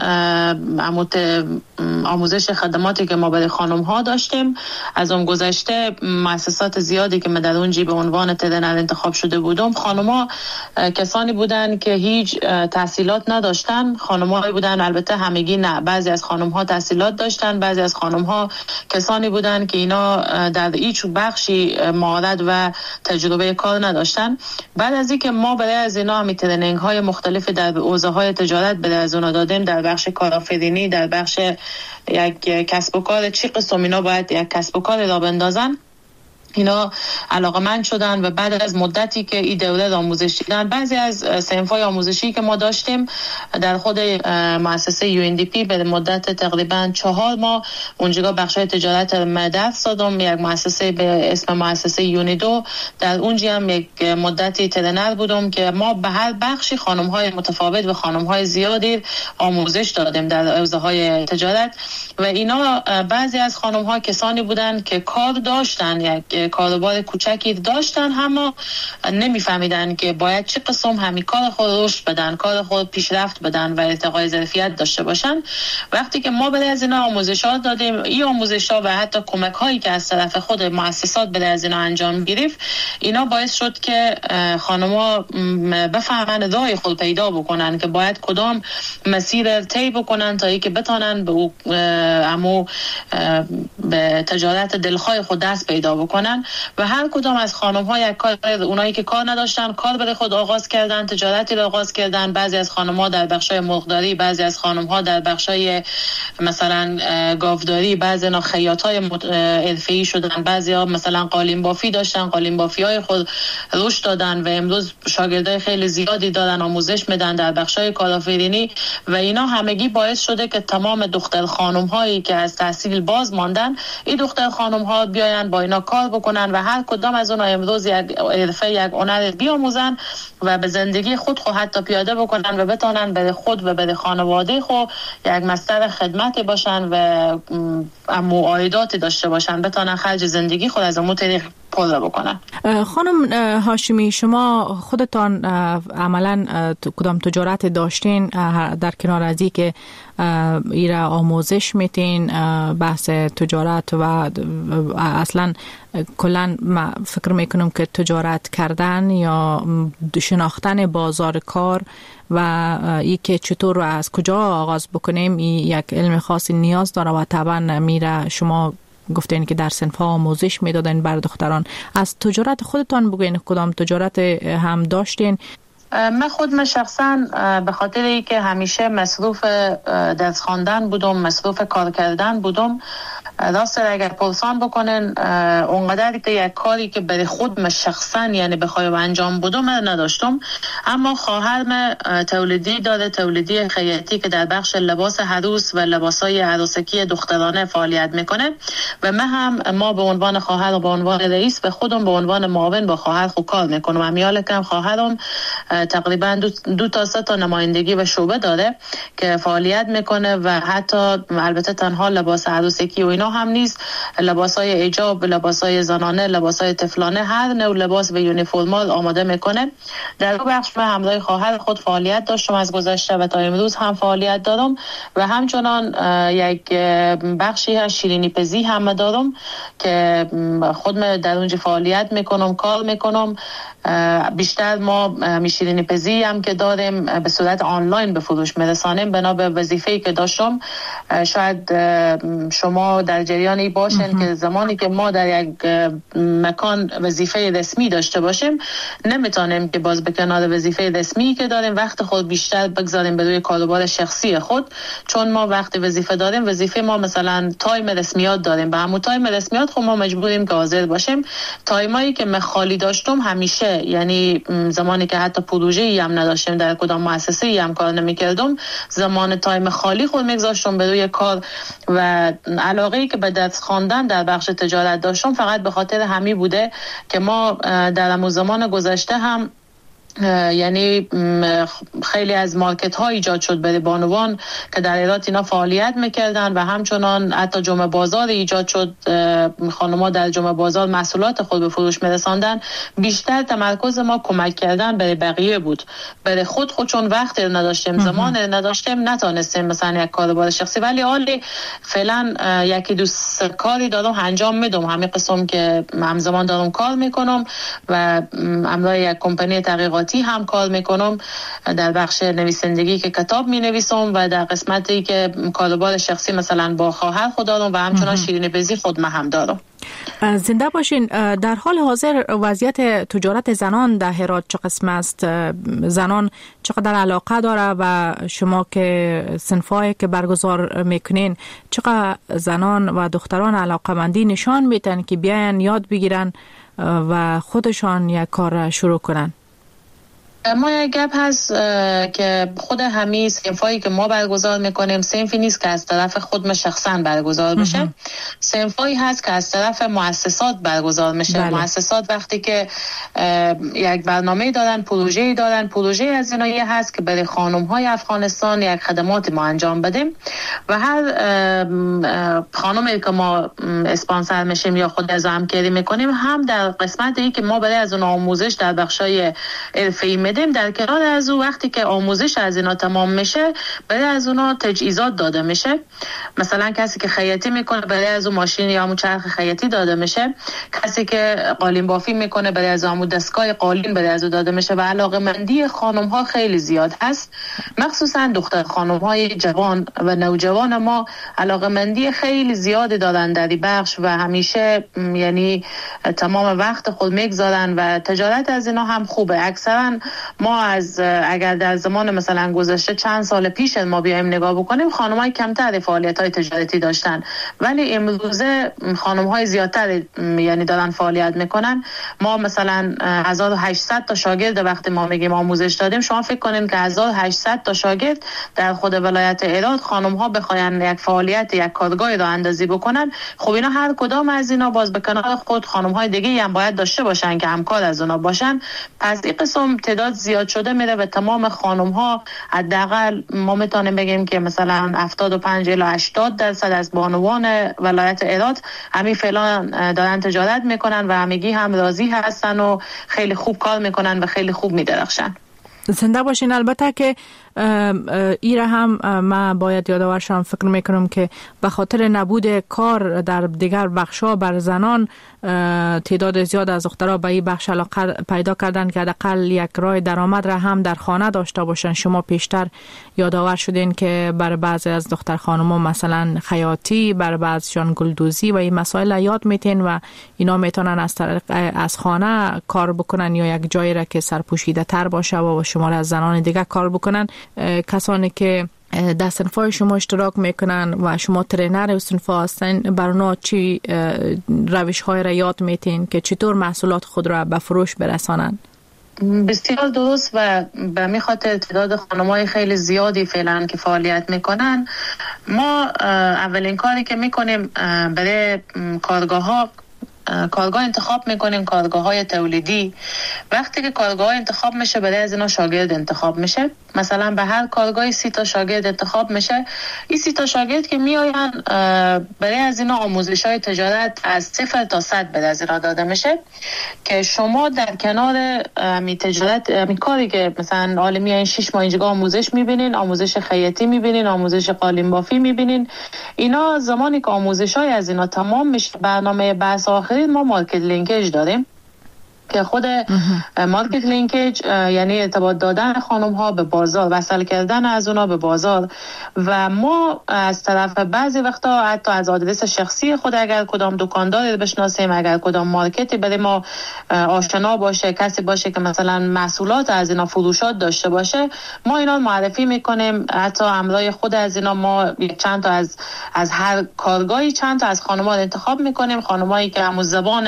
آموزش خدماتی که ما برای خانم ها داشتیم. از اون گذشته مؤسسات زیادی که من در اونجی به عنوان ترینر انتخاب شده بودم، خانم ها کسانی بودن که هیچ تحصیلات نداشتن. خانم ها بودن، البته همگی نه، بعضی از خانم ها تحصیلات داشتن، بعضی از خانم ها کسانی بودن که اینا در هیچ بخشی مهارت و تجربه کار نداشتن. بعد از اینکه ما برای از اینا هم ترینینگ های مختلفی در حوزه های تجارت برای از اونا دادیم، در بخش کارآفرینی، در بخش یک کسب و کار، چی قسم اینا باید یک کسب و کار را بندازن، اینا علاقمند شدن و بعد از مدتی که این دوره آموزش دیدن، بعضی از صنف‌های آموزشی که ما داشتیم در خود مؤسسه یو ان دی پی به مدت تقریبا چهار ماه اونجا بخشای تجارت درس دادم. یک مؤسسه به اسم مؤسسه یونیدو، در اونجا هم یک مدتی ترینر بودم که ما به هر بخشی خانم‌های متفاوت و خانم‌های زیادی آموزش دادیم در حوزه‌های تجارت و اینا بعضی از خانم‌ها کسانی بودن که کار داشتن، یک کاروبار کوچکی داشتن، اما نمیفهمیدن که باید چه قسم همین کار خود رشد بدن، کار خود پیشرفت بدن و ارتقای ظرفیت داشته باشن. وقتی که ما برای از اینا آموزشات دادیم، این آموزشات و حتی کمک هایی که از طرف خود مؤسسات برای از اینا انجام گرفت، اینا باعث شد که خانم‌ها بفهمن راه خود پیدا بکنن که باید کدام مسیر طی بکنن تا اینکه بتونن به امو به تجارت دلخواه خود دست پیدا بکنن. و هر کدام از خانم‌ها یک کار، اونایی که کار نداشتن کار برای خود آغاز کردن، تجارتی را آغاز کردن. بعضی از خانم‌ها در بخشای مرغداری، بعضی از خانم‌ها در بخشای مثلا گاوداری، بعضی اینا خیاطای حرفه‌ای شدن، بعضی‌ها مثلا قالین بافی داشتن، قالین بافی‌های خود رشد دادن و امروز شاگردای خیلی زیادی دارن آموزش میدن در بخشای کارآفرینی و اینا همگی باعث شده که تمام دختر خانم‌هایی که از تحصیل باز ماندن، این دختر خانم‌ها بیاین با اینا کار بکنن و هر کدام از اونها امروز یک حرفه، یک هنر بیاموزن و به زندگی خود خود حتی پیاده بکنن و بتونن به خود و به خانواده خود یک مصدر خدمتی باشن و معایداتی داشته باشن، بتونن خرج زندگی خود از اون طریق پر بکنن. خانم هاشمی، شما خودتان عملا کدام تجارت داشتین در کنار از این که ایرا آموزش میتین بحث تجارت و اصلا کلا فکر میکنم که تجارت کردن یا شناختن بازار کار و ای که چطور از کجا آغاز بکنیم ای یک علم خاصی نیاز داره و طبعا میره شما گفتین که در صنف‌ها آموزش میدادن بر دختران. از تجارت خودتان بگوین کدام تجارت هم داشتین؟ من خود من شخصا به خاطر ای که همیشه مصروف درس خواندن بودم، مصروف کار کردن بودم، راست اگر پرسان بکنن اونقدر که یک کاری که برای خود من شخصا یعنی بخوایم انجام بدم من نداشتم. اما خواهرم تولیدی داره، تولیدی خیاطی که در بخش لباس عروس و لباسای عروسکی دخترانه فعالیت میکنه و من هم ما به عنوان خواهر و به عنوان رئیس به خودم به عنوان معاون با خواهر خود کار میکنم. امیال کم خواهرم تقریبا دو, دو تا سه تا نمایندگی و شعبه داره که فعالیت میکنه و حتی البته تنها لباس عروسکی و اینا اینا هم نیست. لباسای حجاب، لباسای زنانه، لباسای طفلانه، هر نوع لباس و یونیفرمال آماده میکنه. در دو بخش من همراه خواهر خود فعالیت داشتم از گذشته و تا امروز هم فعالیت دارم و همچنان یک بخشی از شیرینی پزی هم دارم که خودم در اونجا فعالیت میکنم، کار میکنم. بیشتر ما شیرینی پزی هم که داریم به صورت آنلاین به فروش میرسانیم. بنا به وظیفه‌ای که داشتم، شاید شما در جریانی باشین که زمانی که ما در یک مکان وظیفه رسمی داشته باشیم، نمیتونیم که باز به کنار وظیفه رسمی که داریم وقت خود بیشتر بگذاریم به روی کاروبار شخصی خود. چون ما وقت وظیفه داریم، وظیفه ما مثلا تایم رسمیات داریم، به همون تایم رسمیات خب ما مجبوریم که حاضر باشیم. تایمایی که من خالی داشتم همیشه، یعنی زمانی که حتی پروژه‌ای هم نداشتم، در کدام مؤسسه‌ای هم کار نمی‌کردم، زمان تایم خالی خود می‌گذاشتم به روی کار و علاقه‌ای که به درس خواندن در بخش تجارت داشتم فقط به خاطر همین بوده که ما در همون زمان گذشته هم یعنی خیلی از مارکت ها ایجاد شد برای بانوان که در ایران اینا فعالیت میکردن و همچنان حتی جمعه بازار ایجاد شد. خانم‌ها در جمعه بازار محصولات خود به فروش میرساندن. بیشتر تمرکز ما کمک کردن برای بقیه بود. برای خود خود چون وقت نداشتیم، زمان نداشتیم، نتونستیم مثلا یک کاروبار شخصی. ولی حالی فعلا یکی دو کاری دارم انجام میدم، همین قسم که همزمان دارم کار میکنم و همراه یک کمپانی تحقیقاتی هم کار میکنم در بخش نویسندگی که کتاب می نویسم و در قسمتی که کاروبار شخصی مثلا با خواهر خود دارم و همچنان شیرینی پزی خود من هم دارم. زنده باشین. در حال حاضر وضعیت تجارت زنان در هرات چه قسم است؟ زنان چقدر علاقه داره و شما که صنفایی که برگزار میکنین چقدر زنان و دختران علاقه‌مندی نشان میتن که بیاین یاد بگیرن و خودشان یک کار شروع کنن؟ ما یک گپ هست که خود همین صنفایی که ما برگزار میکنیم صنفی نیست که از طرف خود ما شخصا برگزار بشه. صنفایی هست که از طرف مؤسسات برگزار میشه. بله. مؤسسات وقتی که یک برنامه دارن، پروژه‌ای دارن، پروژه از اینا یه هست که برای خانم‌های افغانستان یک خدمات ما انجام بدیم و هر خانمی که ما اسپانسر میشیم یا خود از همکاری میکنیم هم در قسمتی که ما برای از اون آموزش در بخشای حرفه‌ای میدیم، در کنار از او وقتی که آموزش از اینا تمام میشه برای از اونا تجهیزات داده میشه. مثلا کسی که خیاطی میکنه برای از اون ماشین یا همون چرخ خیاطی داده میشه. کسی که قالین بافی میکنه برای از همون دستگاه قالین برای از او داده میشه و علاقه‌مندی خانم ها خیلی زیاد هست، مخصوصا دختر خانم های جوان و نوجوان ما علاقه‌مندی خیلی زیاد دارن در این بخش و همیشه یعنی تمام وقت خود میگذارن و تجارت از اینا هم خوبه. اکثرا ما از اگر در زمان مثلا گذشته چند سال پیش ما بیایم نگاه بکنیم، خانم‌های کمتر فعالیت‌های تجارتی داشتن ولی امروزه خانم‌های زیادتر یعنی دارن فعالیت میکنن. ما مثلا هزار و هشتصد تا شاگرد وقتی ما میگیم آموزش دادیم، شما فکر کنین که هزار و هشتصد تا شاگرد در خود ولایت هرات خانم‌ها بخواین یک فعالیت یک کارگاه را اندازی بکنن، خب اینا هر کدام از اینا باز به کنار خود خانم‌های دیگه هم باید داشته باشن که همکار از اونا باشن. پس این قسم تعداد زیاد شده میره و تمام خانم ها حداقل ما میتونیم بگیم که مثلا هفتاد و پنج الی هشتاد درصد از بانوان ولایت هرات همین فعلا دارن تجارت میکنن و همگی هم راضی هستن و خیلی خوب کار میکنن و خیلی خوب میدرخشن. زنده باشین. البته که ایره هم من باید یادآور شم، فکر میکنم که به خاطر نبود کار در دیگر بخشا بر زنان تعداد زیاد از دخترها به این بخش علاقه پیدا کردن که حداقل یک راه درآمد را هم در خانه داشته باشن. شما پیشتر یادآور شدین که برای بعضی از دختر خانم‌ها مثلا خیاطی، برای بعضیشان گلدوزی و این مسائل یاد میتین و اینا میتونن از طریق از خانه کار بکنن یا یک جایی را که سرپوشیده تر باشه و شما از زنان دیگه کار بکنن. کسانی که در صنفای شما اشتراک میکنن و شما ترینر و صنفا هستن، برای چی روش های را یاد میتین که چطور محصولات خود را به فروش برسانن؟ بسیار درست و به می خاطر تعداد خانم‌های خیلی زیادی فعلا که فعالیت میکنن، ما اولین کاری که میکنیم برای کارگاه ها کارگاه انتخاب میکنیم، کارگاه های تولیدی. وقتی که کارگاه انتخاب میشه برای از اینا شاگرد انتخاب میشه. مثلا به هر کارگاهی سی تا شاگرد انتخاب میشه. این سی تا شاگرد که میآین برای از اینا آموزش های تجارت از صفر تا صد به از اینا داده میشه که شما در کنار می تجارت می کاری که مثلا عالمی این شش ماه اینجا آموزش میبینین، آموزش خیاطی میبینین، آموزش قالین بافی میبینین. اینا زمانی که آموزش های از اینا تمام میشه، برنامه بحث آخری ما مارکت لینکیج داریم که خود مارکت لینکیج یعنی ارتباط دادن خانم ها به بازار، وصل کردن از اونا به بازار. و ما از طرف بعضی وقتا حتی از آدرس شخصی خود اگر کدام دکانداری بشناسیم، اگر کدام مارکتی برای ما آشنا باشه، کسی باشه که مثلا محصولات از اینا فروشات داشته باشه، ما اینا معرفی میکنیم. حتی امرای خود از اینا ما چند تا از از هر کارگاهی چند تا از خانم‌ها انتخاب میکنیم، خانمایی که همون زبان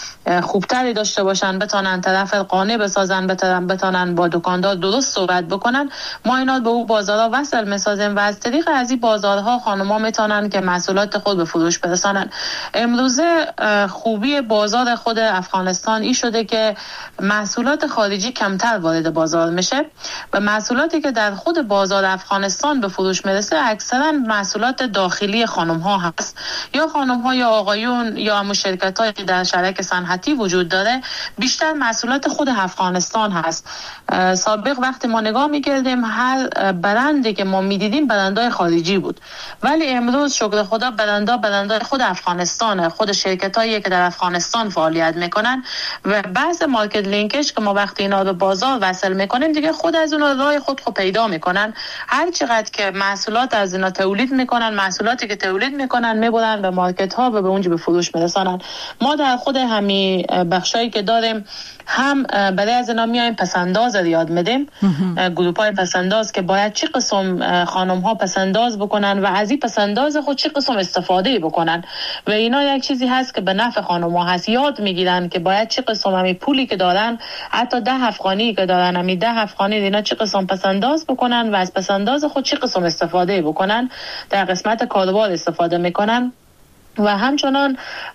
خوبتری داشته باشن، بتونن طرف قانع بسازن، بتونن بتونن با دکاندار درست صحبت بکنن. ما اینا به اون بازارها وصل میسازیم و از طریق از این بازارها خانم‌ها میتونن که محصولات خود به فروش برسانن. امروزه خوبی بازار خود افغانستان این شده که محصولات خارجی کمتر وارد بازار میشه و محصولاتی که در خود بازار افغانستان به فروش میرسه اکثرا محصولات داخلی خانم‌ها هست، یا خانم‌ها یا آقایون یا همون شرکت‌هایی که در شرکت صنعتی وجود داره. بیشتر محصولات خود افغانستان هست. سابق وقتی ما نگاه میکردیم هر برندی که ما میدیدیم برندهای خارجی بود، ولی امروز شکر خدا برندها برندهای خود افغانستانه، خود شرکتایی که در افغانستان فعالیت میکنن و بعض مارکت لینکش که ما وقتی اینا به بازار وصل میکنیم دیگه خود از اون راه خود خود پیدا میکنن. هر چقدر که محصولات از اینا تولید میکنن، محصولاتی که تولید میکنن میبرن به مارکت ها و به اونجا به فروش میرسانن. ما در خود همین بخشایی که داریم هم برای از اینا میایم پسنداز یاد میدیم، گروپ های پسنداز که باید چه قسم خانم ها پسنداز بکنن و از این پسنداز خود چه قسم استفاده بکنن و اینا یک چیزی هست که به نفع خانم ها هست. یاد میگیرن که باید چه قسم همین پولی که دارن، حتی ده افغانی که دارن، همین ده افغانی اینا چه قسم پسنداز بکنن و از پسنداز خود چه قسم استفاده بکنن، در قسمت کاروبار استفاده میکنن. و همچنان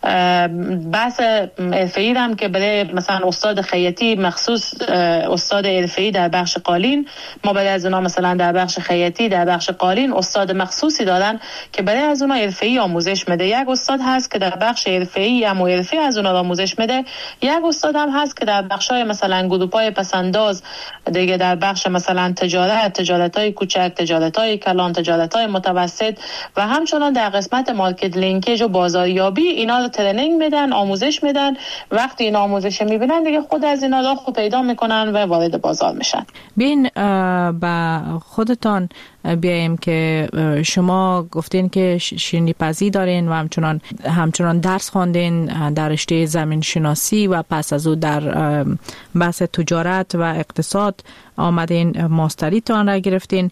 بحث حرفه‌ای هم که برای مثلا استاد خیاطی مخصوص استاد حرفه‌ای در بخش قالین، ما برای از اونا مثلا در بخش خیاطی در بخش قالین استاد مخصوصی دارن که برای از اونا حرفه‌ای آموزش میده. یک استاد هست که در بخش حرفه‌ای هم حرفه‌ای از اونا آموزش میده، یک استاد هم هست که در بخش‌های مثلا گروپ‌های پسنداز دیگه، در بخش مثلا تجارت، تجارت‌های کوچک، تجارت‌های کلان، تجارت‌های متوسط و همچنان در قسمت مارکت لینکیج و بازاریابی اینا رو ترنینگ میدن، آموزش میدن. وقتی این آموزش میبینن دیگه خود از اینا راه خود پیدا میکنن و وارد بازار میشن. بین با خودتان بیایم که شما گفتین که شیرینی پزی دارین و همچنان همچنان درس خواندین در رشته زمین شناسی و پس از او در بحث تجارت و اقتصاد آمدین ماستری تان را گرفتین.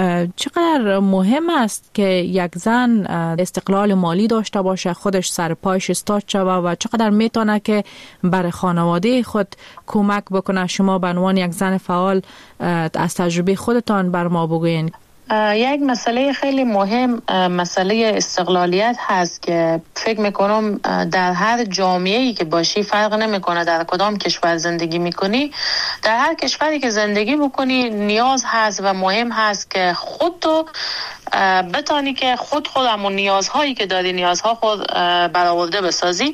چقدر مهم است که یک زن استقلال مالی داشته باشه، خودش سر پایش استاد شوه و چقدر میتونه که برای خانواده خود کمک بکنه؟ شما به عنوان یک زن فعال از تجربه خودتان بر ما بگوین. یک مسئله خیلی مهم مسئله استقلالیت هست که فکر میکنم در هر جامعه‌ای که باشی فرق نمیکنه در کدام کشور زندگی میکنی، در هر کشوری که زندگی میکنی نیاز هست و مهم هست که خود تو بتانی که خود خود همون نیازهایی که داری نیازها خود برآورده بسازی.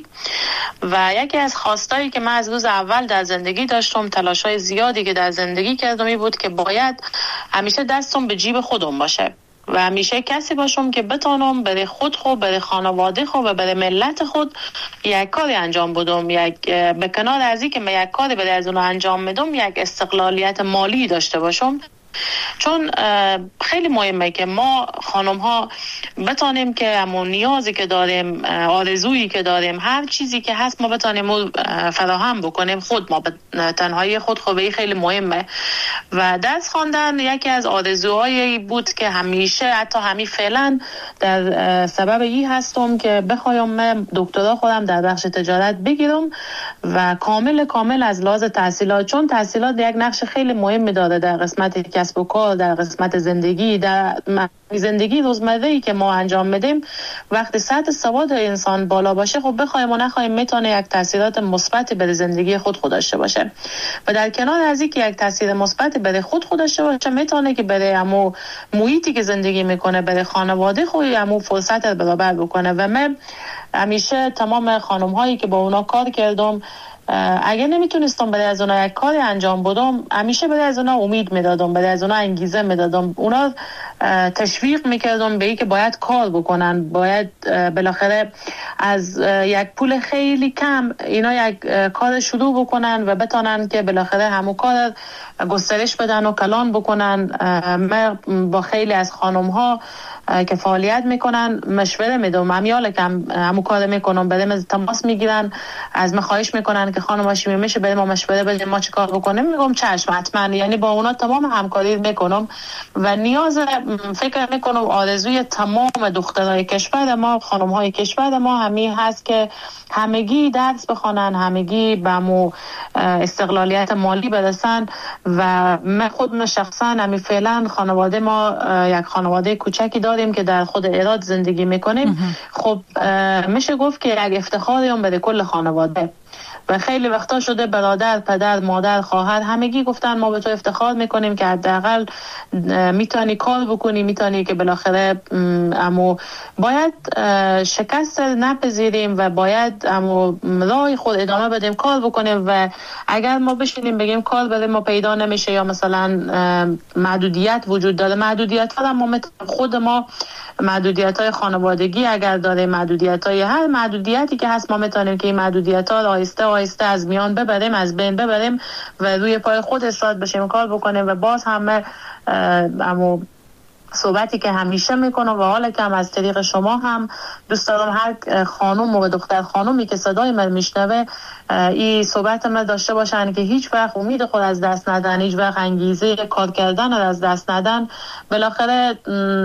و یکی از خواستایی که من از روز اول در زندگی داشتم، تلاشای زیادی که در زندگی کردم این بود که باید همیشه دستم به جیب خودم باشه و همیشه کسی باشم که بتانم برای خود خود، برای خانواده خود و برای ملت خود یک کاری انجام بدم. یک به کنار از این که من یک کاری برای از اون انجام بدم، یک استقلالیت مالی داشته باشم. چون خیلی مهمه که ما خانم ها بتانیم که همون نیازی که داریم، آرزویی که داریم، هر چیزی که هست ما بتانیم فراهم بکنیم خود ما. تنهایی خود خوبه خیلی مهمه و درس خواندن یکی از آرزوهایی بود که همیشه حتی همین فعلا در سبب این هستم که بخوایم من دکترا خودم در بخش تجارت بگیرم و کامل کامل از لحاظ تحصیلات، چون تحصیلات یک نقش خیلی مهم داره در قسمتی که کسب و کار، در قسمت زندگی، در زندگی روزمره‌ای که ما انجام میدیم، وقتی سطح سواد انسان بالا باشه، خب بخوایم و نخوایم میتونه یک تاثیرات مثبتی بر زندگی خود خود داشته باشه. و در کنار از اینکه یک تاثیر مثبتی بر خود خود داشته باشه، میتونه که برای همو محیطی که زندگی میکنه، برای خانواده خود همو فرصت رو برابر بکنه. و من همیشه تمام خانم هایی که با اونا کار کردم، اگه نمیتونستم برای از اونا یک کاری انجام بدم، همیشه برای از اونا امید میدادم، برای از اونا انگیزه میدادم، اونا تشویق میکردم به این که باید کار بکنن، باید بالاخره از یک پول خیلی کم اینا یک کار شروع بکنن و بتونن که بالاخره همون کار گسترش بدن و کلان بکنن. من با خیلی از خانم ها که فعالیت میکنن مشوره میدم، همیال که همون کار میکنم، برای من تماس میگیرن، از من خواهش میکنن که خانم هاشمی میشه برای ما مشوره بدیم، ما چه کار بکنیم؟ میگم چشم حتما. یعنی با اونا تمام همکاری میکنم و نیاز فکر میکنم آرزوی تمام دخترای کشور ما، خانم های کشور ما همین هست که همگی درس بخونن، همگی به مو استقلالیت مالی برسن. و من خود شخصا همین فعلا خانواده ما یک خانواده کوچکی داریم که در خود ایراد زندگی میکنیم. خب میشه گفت که یک افتخاری هم برای کل خانواده. و خیلی وقتا شده برادر، پدر، مادر، خواهر همگی گفتن ما به تو افتخار میکنیم که حداقل میتونی کار بکنی، میتونی که بالاخره امو باید شکست نپذیریم و باید امو راه خود ادامه بدیم، کار بکنیم. و اگر ما بشینیم بگیم کار برای ما پیدا نمیشه یا مثلا محدودیت وجود داره، محدودیت ها ما خود ما محدودیت های خانوادگی اگر داره، محدودیت های هر محدودیتی که هست، ما میتونیم که این محدودیت ها آهسته آهسته از میان ببریم، از بین ببریم و روی پای خود استاد بشیم، کار بکنیم. و باز همه امو صحبتی که همیشه میکنم و حالا که هم از طریق شما هم دوست دارم هر خانم و دختر خانومی که صدای من میشنوه این صحبت من داشته باشن که هیچ وقت امید خود از دست ندن، هیچ وقت انگیزه کار کردن رو از دست ندن. بالاخره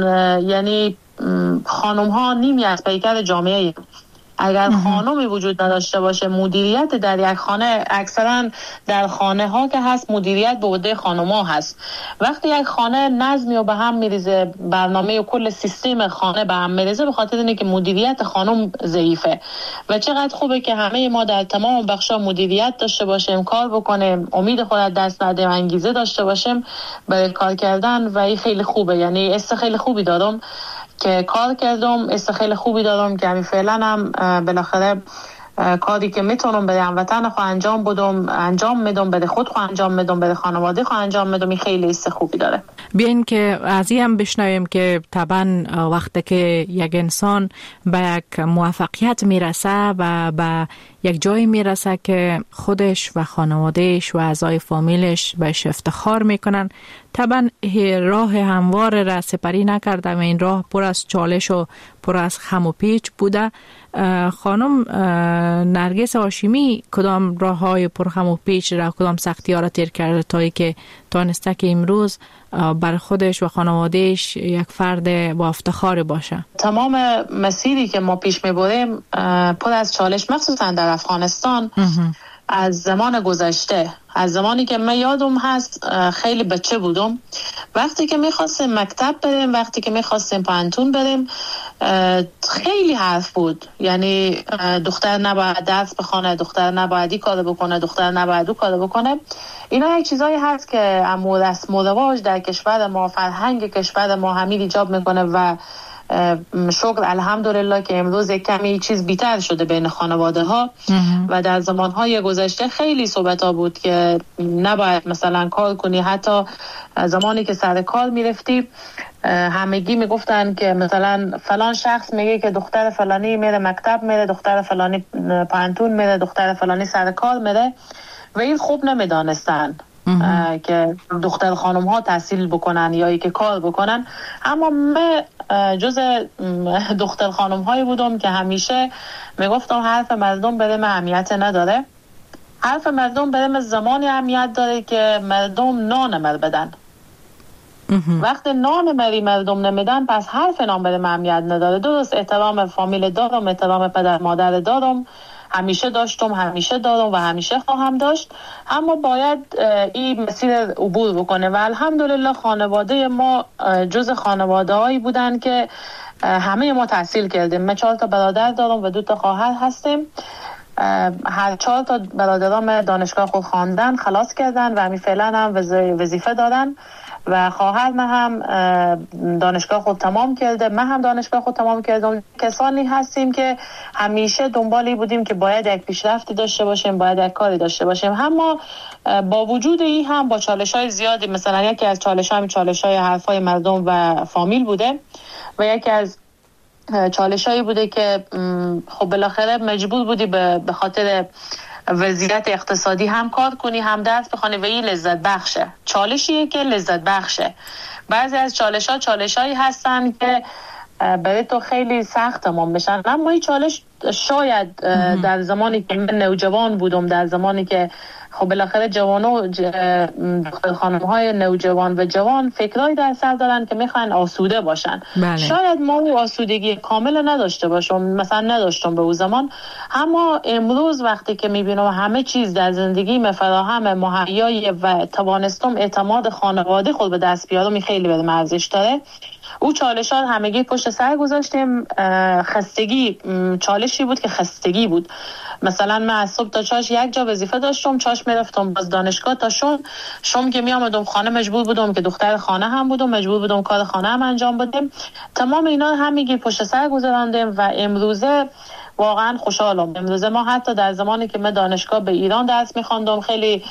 یعنی خانم ها نیمی از پیکر جامعه. اگر خانمی وجود نداشته باشه، مدیریت در یک خانه، اکثرا در خانه ها که هست مدیریت به عهده خانم ها هست. وقتی یک خانه نظمی و به هم میریزه، برنامه و کل سیستم خانه به هم میریزه، به خاطر اینه که مدیریت خانم ضعیفه. و چقدر خوبه که همه ما در تمام بخشا مدیریت داشته باشیم، کار بکنیم، امید خود از دست ندیم، انگیزه داشته باشیم برای کار کردن. و این خیلی خوبه. یعنی است خیلی خوبی دارم که کار کردم، است خیلی خوبی دارم که همین فعلا هم بالاخره کاری که میتونم برای هموطن خود انجام بدم انجام میدم، برای خود خود انجام میدم، برای خانواده خود انجام میدم. این خیلی است خوبی داره. بیاین که از این هم بشنویم که طبعا وقتی که یک انسان به یک موفقیت میرسه و به یک جایی میرسه که خودش و خانوادهش و اعضای فامیلش بهش افتخار میکنن، طبعا راه هموار را سپری نکرده و این راه پر از چالش و پر از خم و پیچ بوده. خانم نرگس هاشمی کدام راه های پر خم و پیچ را، کدام سختی ها را تیر کرده تا ای که تانسته که امروز بر خودش و خانوادهش یک فرد با افتخار باشه؟ تمام مسیری که ما پیش میبریم پر از چالش، مخصوصا در افغانستان. از زمان گذشته، از زمانی که من یادم هست خیلی بچه بودم، وقتی که میخواستیم مکتب بریم، وقتی که میخواستیم پانتون بریم، خیلی حرف بود. یعنی دختر نباید درس بخونه، دختر نباید این کار بکنه، دختر نباید اون کار بکنه. اینا یک چیزایی هست که امو رسم و رواج در کشور ما، فرهنگ کشور ما همین ایجاب میکنه. و شکر الحمدلله که امروز یک کمی چیز بیتر شده بین خانواده ها. و در زمانهای گذشته خیلی صحبت ها بود که نباید مثلا کار کنی. حتی زمانی که سر کار میرفتی همگی میگفتن که مثلا فلان شخص میگه که دختر فلانی میره مکتب میره، دختر فلانی پانتون میره، دختر فلانی سر کار میره. و این خوب نمیدانستن که دختر خانم ها تحصیل بکنن یا ای که کار بکنن. اما من جز دختر خانم هایی بودم که همیشه میگفتم حرف مردم برای من اهمیت نداره. حرف مردم برای من زمانی اهمیت داره که مردم نان مر بدن. وقتی نان مری مردم نمیدن، پس حرف نان برای من اهمیت نداره. درست احترام فامیل دارم، احترام پدر مادر دارم، همیشه داشتم، همیشه دارم و همیشه خواهم داشت. اما باید این مسیر عبور بکنه و الحمدلله خانواده ما جز خانواده هایی بودن که همه ما تحصیل کردیم. من چهار تا برادر دارم و دو تا خواهر هستیم. هر چهار تا برادرام دانشگاه خود خواندن، خلاص کردن و همین فعلا هم وظیفه دارن و خواهر من هم دانشگاه خود تمام کرده، من هم دانشگاه خود تمام کردم. کسانی هستیم که همیشه دنبالی بودیم که باید یک پیشرفتی داشته باشیم، باید یک کاری داشته باشیم. اما با وجود این هم با چالش‌های زیادی، مثلا یکی از چالش‌ها همین چالش‌های حرفای مردم و فامیل بوده و یکی از چالش‌هایی بوده که خب بالاخره مجبور بودی به خاطر وضعیت اقتصادی هم کار کنی هم درس بخونی و این لذت بخشه. چالشیه که لذت بخشه. بعضی از چالش ها چالش هایی هستن که برای تو خیلی سخت تمام بشن، اما این چالش شاید در زمانی که من نوجوان بودم، در زمانی که خب بالاخره جوانو دختر خانم های نوجوان و جوان فکرایی در سر دارن که میخوان آسوده باشن. بله. شاید ما آسودگی کامل نداشته باشم، مثلا نداشتم به اون زمان، اما امروز وقتی که میبینم همه چیز در زندگی مفراهم مهیای و توانستم اعتماد خانواده خود به دست بیارم، خیلی برام ارزش داره. او چالشات همگی پشت سر گذاشتیم. خستگی چالشی بود که خستگی بود. مثلا من از صبح تا چاش یک جا وظیفه داشتم، چاش میرفتم باز دانشگاه تا شم شم که می آمدم خانه مجبور بودم که دختر خانه هم بودم، مجبور بودم کار خانه هم انجام بدم. تمام اینا همگی پشت سر گذراندیم و امروزه واقعا خوشحالم. امروزه ما حتی در زمانی که من دانشگاه به ایران درس می‌خواندم خیلی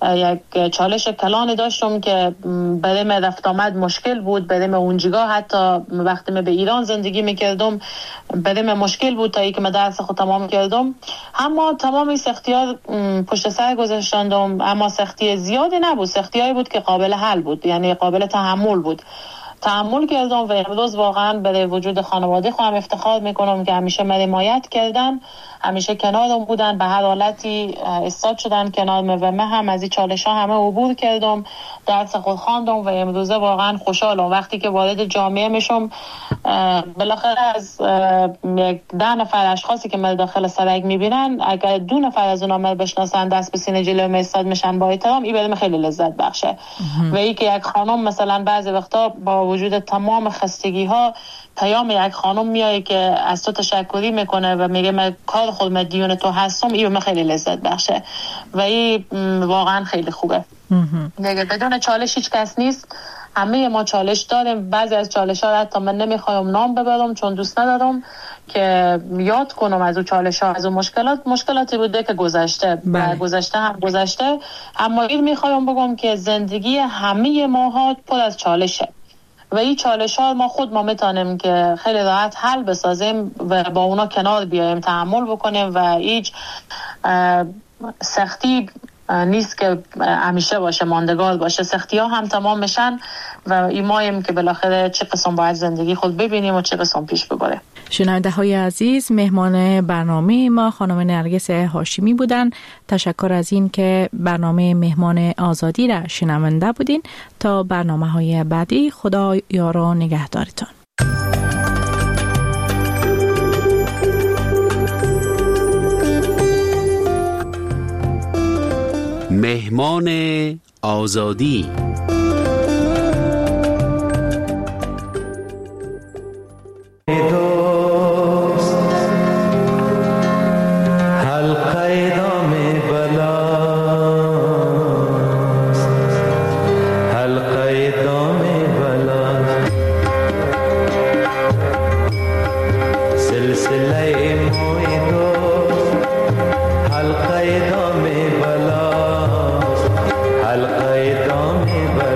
یک چالش کلانی داشتم که برای من رفت آمد مشکل بود. برای من اونجا حتی وقتی من به ایران زندگی میکردم برای من مشکل بود تا ای که من درس خود تمام کردم. اما تمام این سختی‌ها پشت سر گذاشتم، اما سختی زیادی نبود، سختی‌هایی بود که قابل حل بود، یعنی قابل تحمل بود. تحمل کردم و امروز واقعا به وجود خانواده خودم افتخار میکنم که همیشه من حمایت کردن، همیشه کنارم بودن، به هر حالتی استاد شدن کنارم و من هم از این چالش ها همه عبور کردم، درس خود خواندم و امروزه واقعا خوشحالم. وقتی که وارد جامعه میشم بالاخره از یک ده نفر اشخاصی که من داخل سرک میبینن، اگر دو نفر از اونها من بشناسن، دست به سینه جلوی استاد میشن با احترام، این برام خیلی لذت بخشه. و این که یک خانم مثلا بعضی وقتا با وجود تمام خستگی ها پیام یک خانم میایه که از تو تشکری میکنه و میگه من کار خود مدیون تو هستم، این من خیلی لذت بخشه و این واقعا خیلی خوبه. دیگه بدون چالش هیچ کس نیست. همه ما چالش داریم. بعضی از چالش ها حتی من نمیخوایم نام ببرم چون دوست ندارم که یاد کنم از اون چالش ها، از اون مشکلات مشکلاتی بوده که گذشته و گذشته هم گذشته. اما این میخوایم بگم که زندگی همه ماها پر از چالشه و این چالش ها ما خود ما میتونیم که خیلی راحت حل بسازیم و با اونا کنار بیایم، تحمل بکنیم و هیچ سختی نیست که همیشه باشه، ماندگار باشه. سختی ها هم تمام میشن و ایمایم که بالاخره چه قسم باید زندگی خود ببینیم و چه قسم پیش ببره. شنونده های عزیز، مهمان برنامه ما خانم نرگس هاشمی بودن. تشکر از این که برنامه مهمان آزادی را شنونده بودین. تا برنامه های بعدی، خدا یار و نگهدارتان. مهمان آزادی. حلقه دام بلا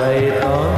شیطان